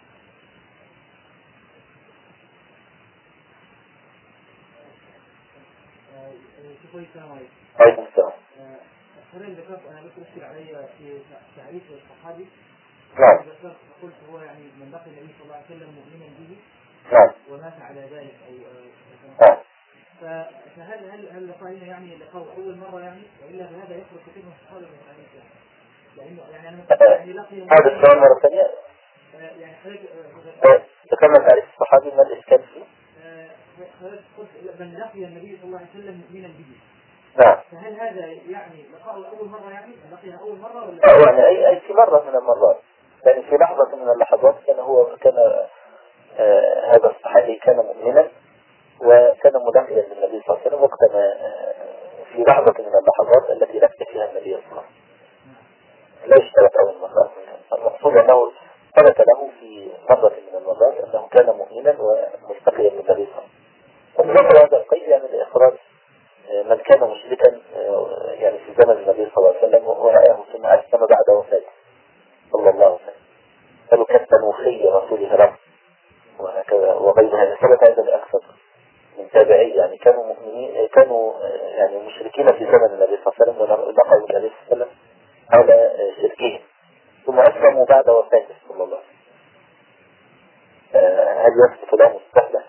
A: عليكم السلام.
C: أنا ذكرت أنا بس أشكل علي في تعريف الصحابي.
A: نعم.
C: ذكرت قلت هو يعني من بقي النبي صلى الله عليه وسلم مؤمنا به.
A: نعم.
C: ومات على ذلك أو
A: نعم.
C: فهل قائلنا يعني لقول أول مرة يعني، وإلا فهذا يخرج كثير من الصحابة من الحديث يعني أنا يعني لقي
A: هذا السؤال مرة ثانية.
C: يعني
A: ذكرنا تعريف الصحابي، ما الإشكال فيه؟
C: قلت من لقي النبي صلى الله عليه وسلم مؤمنا به.
A: نعم.
C: فهل هذا يعني لقاء أول مرة يعني لقيها أول مرة ولا؟
A: يعني أي في مرة من المرات، يعني في لحظة من اللحظات كان هذا الصحابي كان مؤمنا وكان مدخلا للنبي صلى الله عليه وسلم، وقتما في لحظة من اللحظات التي لقي فيها النبي صلى الله عليه وسلم. لا اشترط أول مرة، المقصود أنه ثبت له في مرة من المرات أنه كان مؤمنا ومستقيا للنبي صلى الله عليه وسلم. ومن هذا القيد يعني لإخراج من كان مشركا يعني في زمن النبي صلى الله عليه وسلم ورآه ثم أسلم بعد وفاته صلى الله عليه وسلم، قالوا كتبوا خي رسوله رب وهكذا. وغيرها ثبت عند الأكثر من تابعي، يعني كانوا مؤمنين، كانوا يعني مشركين في زمن النبي صلى الله عليه وسلم ولقوا النبي صلى الله عليه وسلم على شركهم، ثم أسلموا بعد وفاته صلى الله عليه وسلم. هل يثبت له مستهلة؟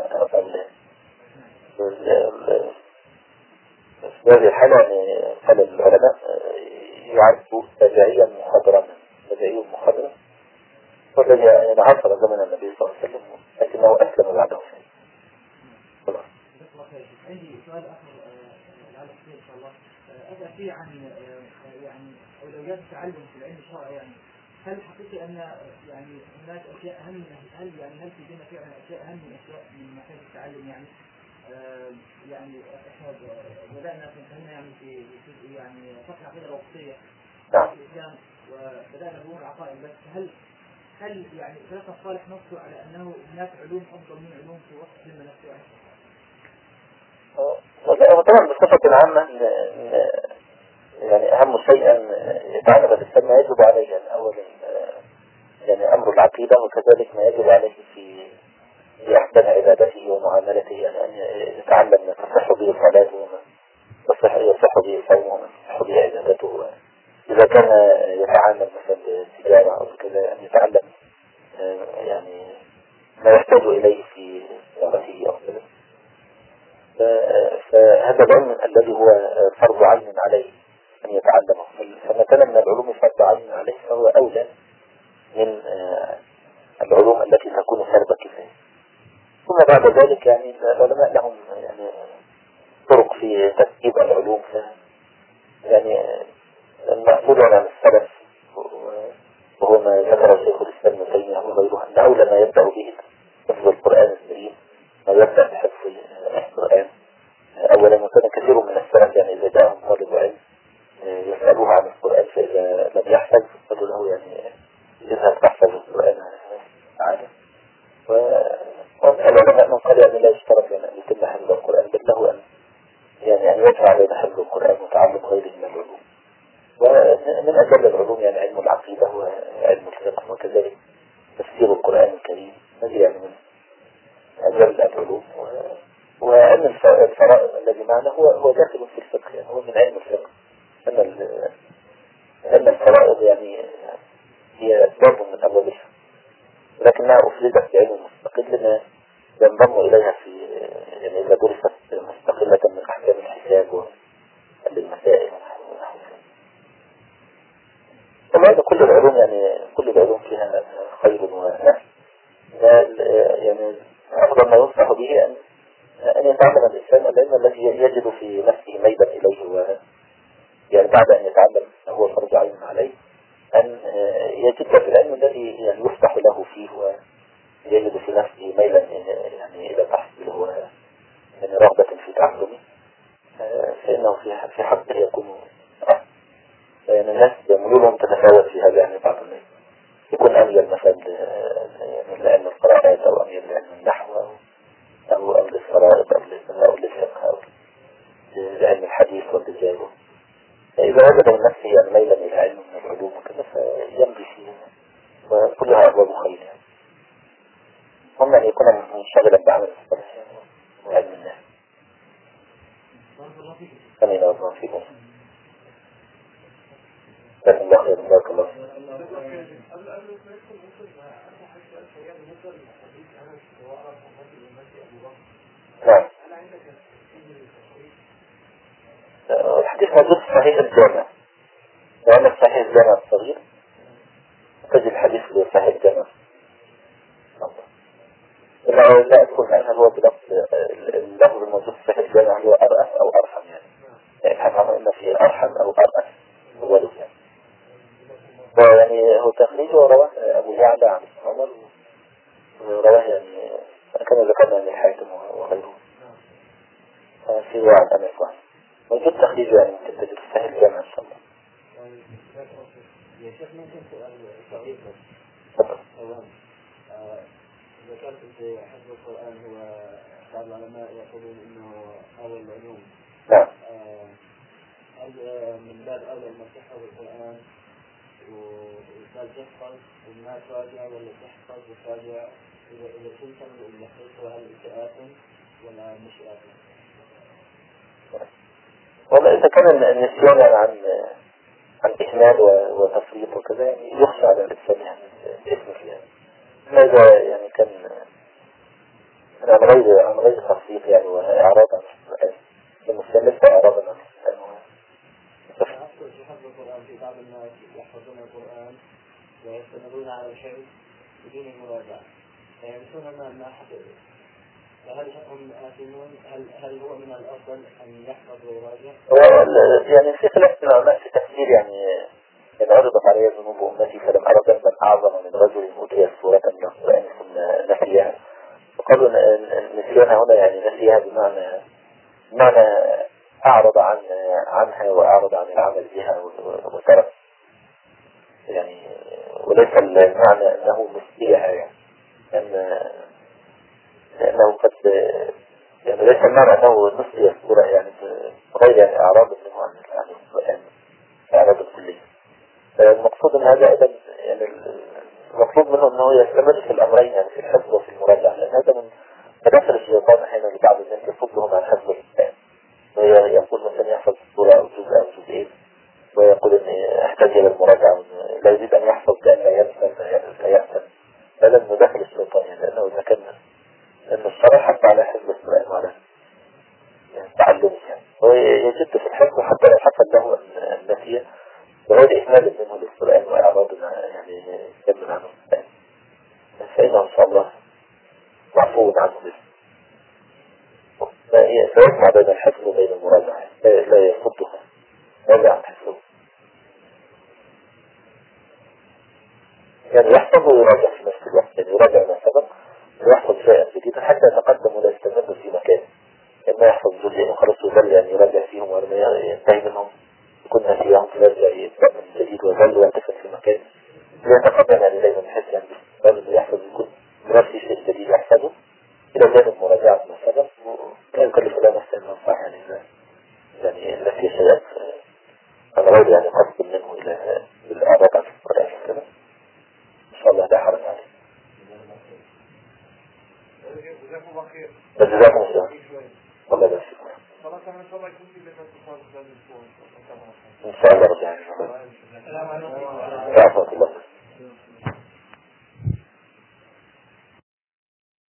A: في هذه الحالة قال العلماء يعد تابعيا مخضرما، تابعي مخضرا والذي عاصر زمن النبي صلى الله عليه وسلم لكنه أسلم بعده.
C: عندي سؤال آخر لعل خير إن شاء الله. أسأل فيه عن يعني أولويات التعلم في العلم الشرعي. يعني هل حقيقي أن يعني هناك أشياء أهم، هل في ديننا فعلا أشياء أهم من أشياء من محتاج التعلم؟ يعني يعني إحنا بدأنا يعني في يعني فترة العقيدة الوقتية في الإسلام وبدأنا بأمور العقائد، بس هل يعني سلف الصالح نصوا على أنه هناك علوم أفضل من علوم في وقت العلم نفسه؟
A: وطبعا بصفة عامة يعني أهم شيء أن يتعلم الإنسان ما يجب عليه، يعني أولا يعني أمر العقيدة، وكذلك ما يجب عليه في أحسن عبادته ومعاملته، يعني أن يتعلم ما تصح به صلاته وما يصح به صومه وما تصح به عبادته. إذا كان يتعامل مثلا بالتجارة أو كذا أن يتعلم يعني ما يحتاج إليه في تجارته أو كذا. فهذا العلم الذي هو فرض عين عليه أن يتعلمه، فما كان من العلوم فرض عين عليه فهو أولى من العلوم التي تكون فرض كفاية. ثم بعد ذلك يعني العلماء لهم يعني طرق في ترتيب العلوم، يعني المأخوذ عن السلف وهو ما ذكر شيخ الإسلام ابن تيمية وغيره أن أولى ما يبدأ به حفظ القرآن الكريم، ما يبدأ بحفظ القرآن أولا. وكان كثير من السلف يعني إذا جاءهم طالب علم يسألوه عن القرآن فإذا لم يحفظ قالوا له يعني اذهب تحفظ القرآن تعالى. والعلماء من قال يعني لا يشترط يعني أن يتم حفظ القرآن، بل له أن يعني أن يدفع بين حفظ القرآن وتعلم غيره من العلوم. ومن أجل العلوم يعني علم العقيدة وعلم الفقه وكذلك تفسير القرآن الكريم، هذه يعني من أجل العلوم. وعلم الفرائض الذي معنا هو داخل في الفقه، يعني هو من علم الفقه، أن الفرائض يعني هي باب من أبواب الفقه، لكنها أفردت بعلم مستقل لما ينضم إليها في يعني إذا درست مستقلة من أحكام الحساب والمسائل وهذا كل العلوم، يعني كل العلوم فيها خير ونفع. يعني أفضل ما ينصح به أن يتعلم الإنسان العلم الذي يجد في نفسه ميلا إليه، يعني بعد أن يتعلم هو فرض عين عليه أن يجد في العلم الذي يعني يفتح له فيه ويجد في نفسه ميلا يعني إلى تحصيله يعني رغبة في تعلمه، فإنه في حقه يكون يعني الناس ميولهم تتفاوت في هذا. يعني بعض الناس يكون أميل مثلا يعني لعلم القراءات أو أميل لعلم النحو أو أميل للفرائض أو للفقه أو لعلم الحديث والرجال. إذا وجد من نفسه يعني ميلا إلى علم من العلوم وكذا فيمضي فيه وكلها أبواب خير. يعني هم أن يكون منشغلا بعمل الصلاة وعلم الناس. أمين الله فيكم. بسم الله خير بارك الله. نعم. الحديث موجود في صحيح الجامع، وعندك صحيح الجامع الصغير تجد الحديث في صحيح الجامع. لا أذكر عنها هو بلفظ اللفظ الموجود في صحيح الجامع هو أرأس أو أرحم، يعني حكم إن في أرحم أو أرأس هو له يعني هو تخريجه رواه أبو يعلى عن عمر، رواه يعني كما ذكرنا من الحاكم وغيره في رواية عن أنس موجود تخريجه، يعني تجد في صحيح الجامع إن شاء الله.
D: يا شيخ ممكن سؤال صغير بس. ذكرت في حفظ القرآن هو بعض العلماء يقولون انه اول العلوم.
A: نعم.
D: من باب اولى انك تحفظ القرآن وتحفظ وما تراجع ولا تحفظ وتراجع إذا كنت من الحقيقة هل إساءة ولا مش إساءة؟
A: والله إذا كان النسيان عن إهمال وتفريط وكذا يعني يخشى على الإنسان يعني الإثم فيها. هذا يعني كان عن غير تفريط يعني وإعراض عن القرآن المستمر إعراض عن القرآن.
D: أذكر في حفظ القرآن في بعض الناس يحفظون القرآن ويستمرون على شيء بدون مراجعة فينسون ما حفظوا فهل هم آثمون؟ هل هو من الأفضل أن يحفظ ويراجع؟
A: يعني في خلاف من العلماء في تفسير يعني إن عرضت علي ذنوب أمتي فلم أرى ذنبا أعظم من رجل أوتي سورة من القرآن ثم نسيها. وقالوا النسيان هنا يعني نسيها بمعنى أعرض عنها وأعرض عن العمل بها وترك يعني وليس المعنى أنه نسيها يعني لأنه قد يعني ليس المعنى أنه نسي السورة يعني غير يعني أعراض منه عن القرآن أعراض الكلية. المقصود أن هذا أيضا يعني المطلوب منه أنه يستمر في الأمرين يعني في الحفظ وفي المراجعة لأن هذا من مداخل الشيطان أحيانا لبعض الناس يصدهم عن حفظ القرآن ويقول مثلا يحفظ سورة أو جزء أو جزئين ويقول أن أحتاج إلى المراجعة لا يريد أن يحفظ بأن لا ينسى لا يأثم. هذا من مداخل الشيطان يعني لأنه إذا كان أن الشرع حتى على حفظ القرآن وعلى تعلمه يعني ويجد في الحفظ حتى لو حصل له النسية وهذا إهمال منه للقرآن وإعراض يعني يمن عنه القرآن فإنه إن شاء الله معفو عنه به. فيجمع بين الحفظ وبين المراجعة لا يفضها ولا عن حفظه يعني يحفظ ويراجع في نفس الوقت يعني يراجع ما سبق ويحفظ شيئا جديدا حتى يتقدم ولا يستمر في مكانه لما يحفظ جزئين وخلاص يظل يعني يراجع فيهم ولما ينتهي منهم يكون نسيهم فيرجع يبدأ من جديد ويظل ينتفع في مكانه يتقدم يعني دايما بحيث يعني باستمرار يحفظ يكون نفسي شيء جديد يحفظه إلى جانب مراجعة ما سبق ولا يكلف لا نفسه إلا صح يعني نفي شيئا أنا غير يعني قصد منه إلى الإعراض عن القرآن كذا إن شاء الله لا حرج عليه.
E: جزاكم الله خير.
A: جزاكم الله والله بس
E: خلاص احنا ان شاء الله يكون في لنا اتصال ثاني
A: إن شاء الله رجع
B: السلام عليكم.
A: ورحمة الله.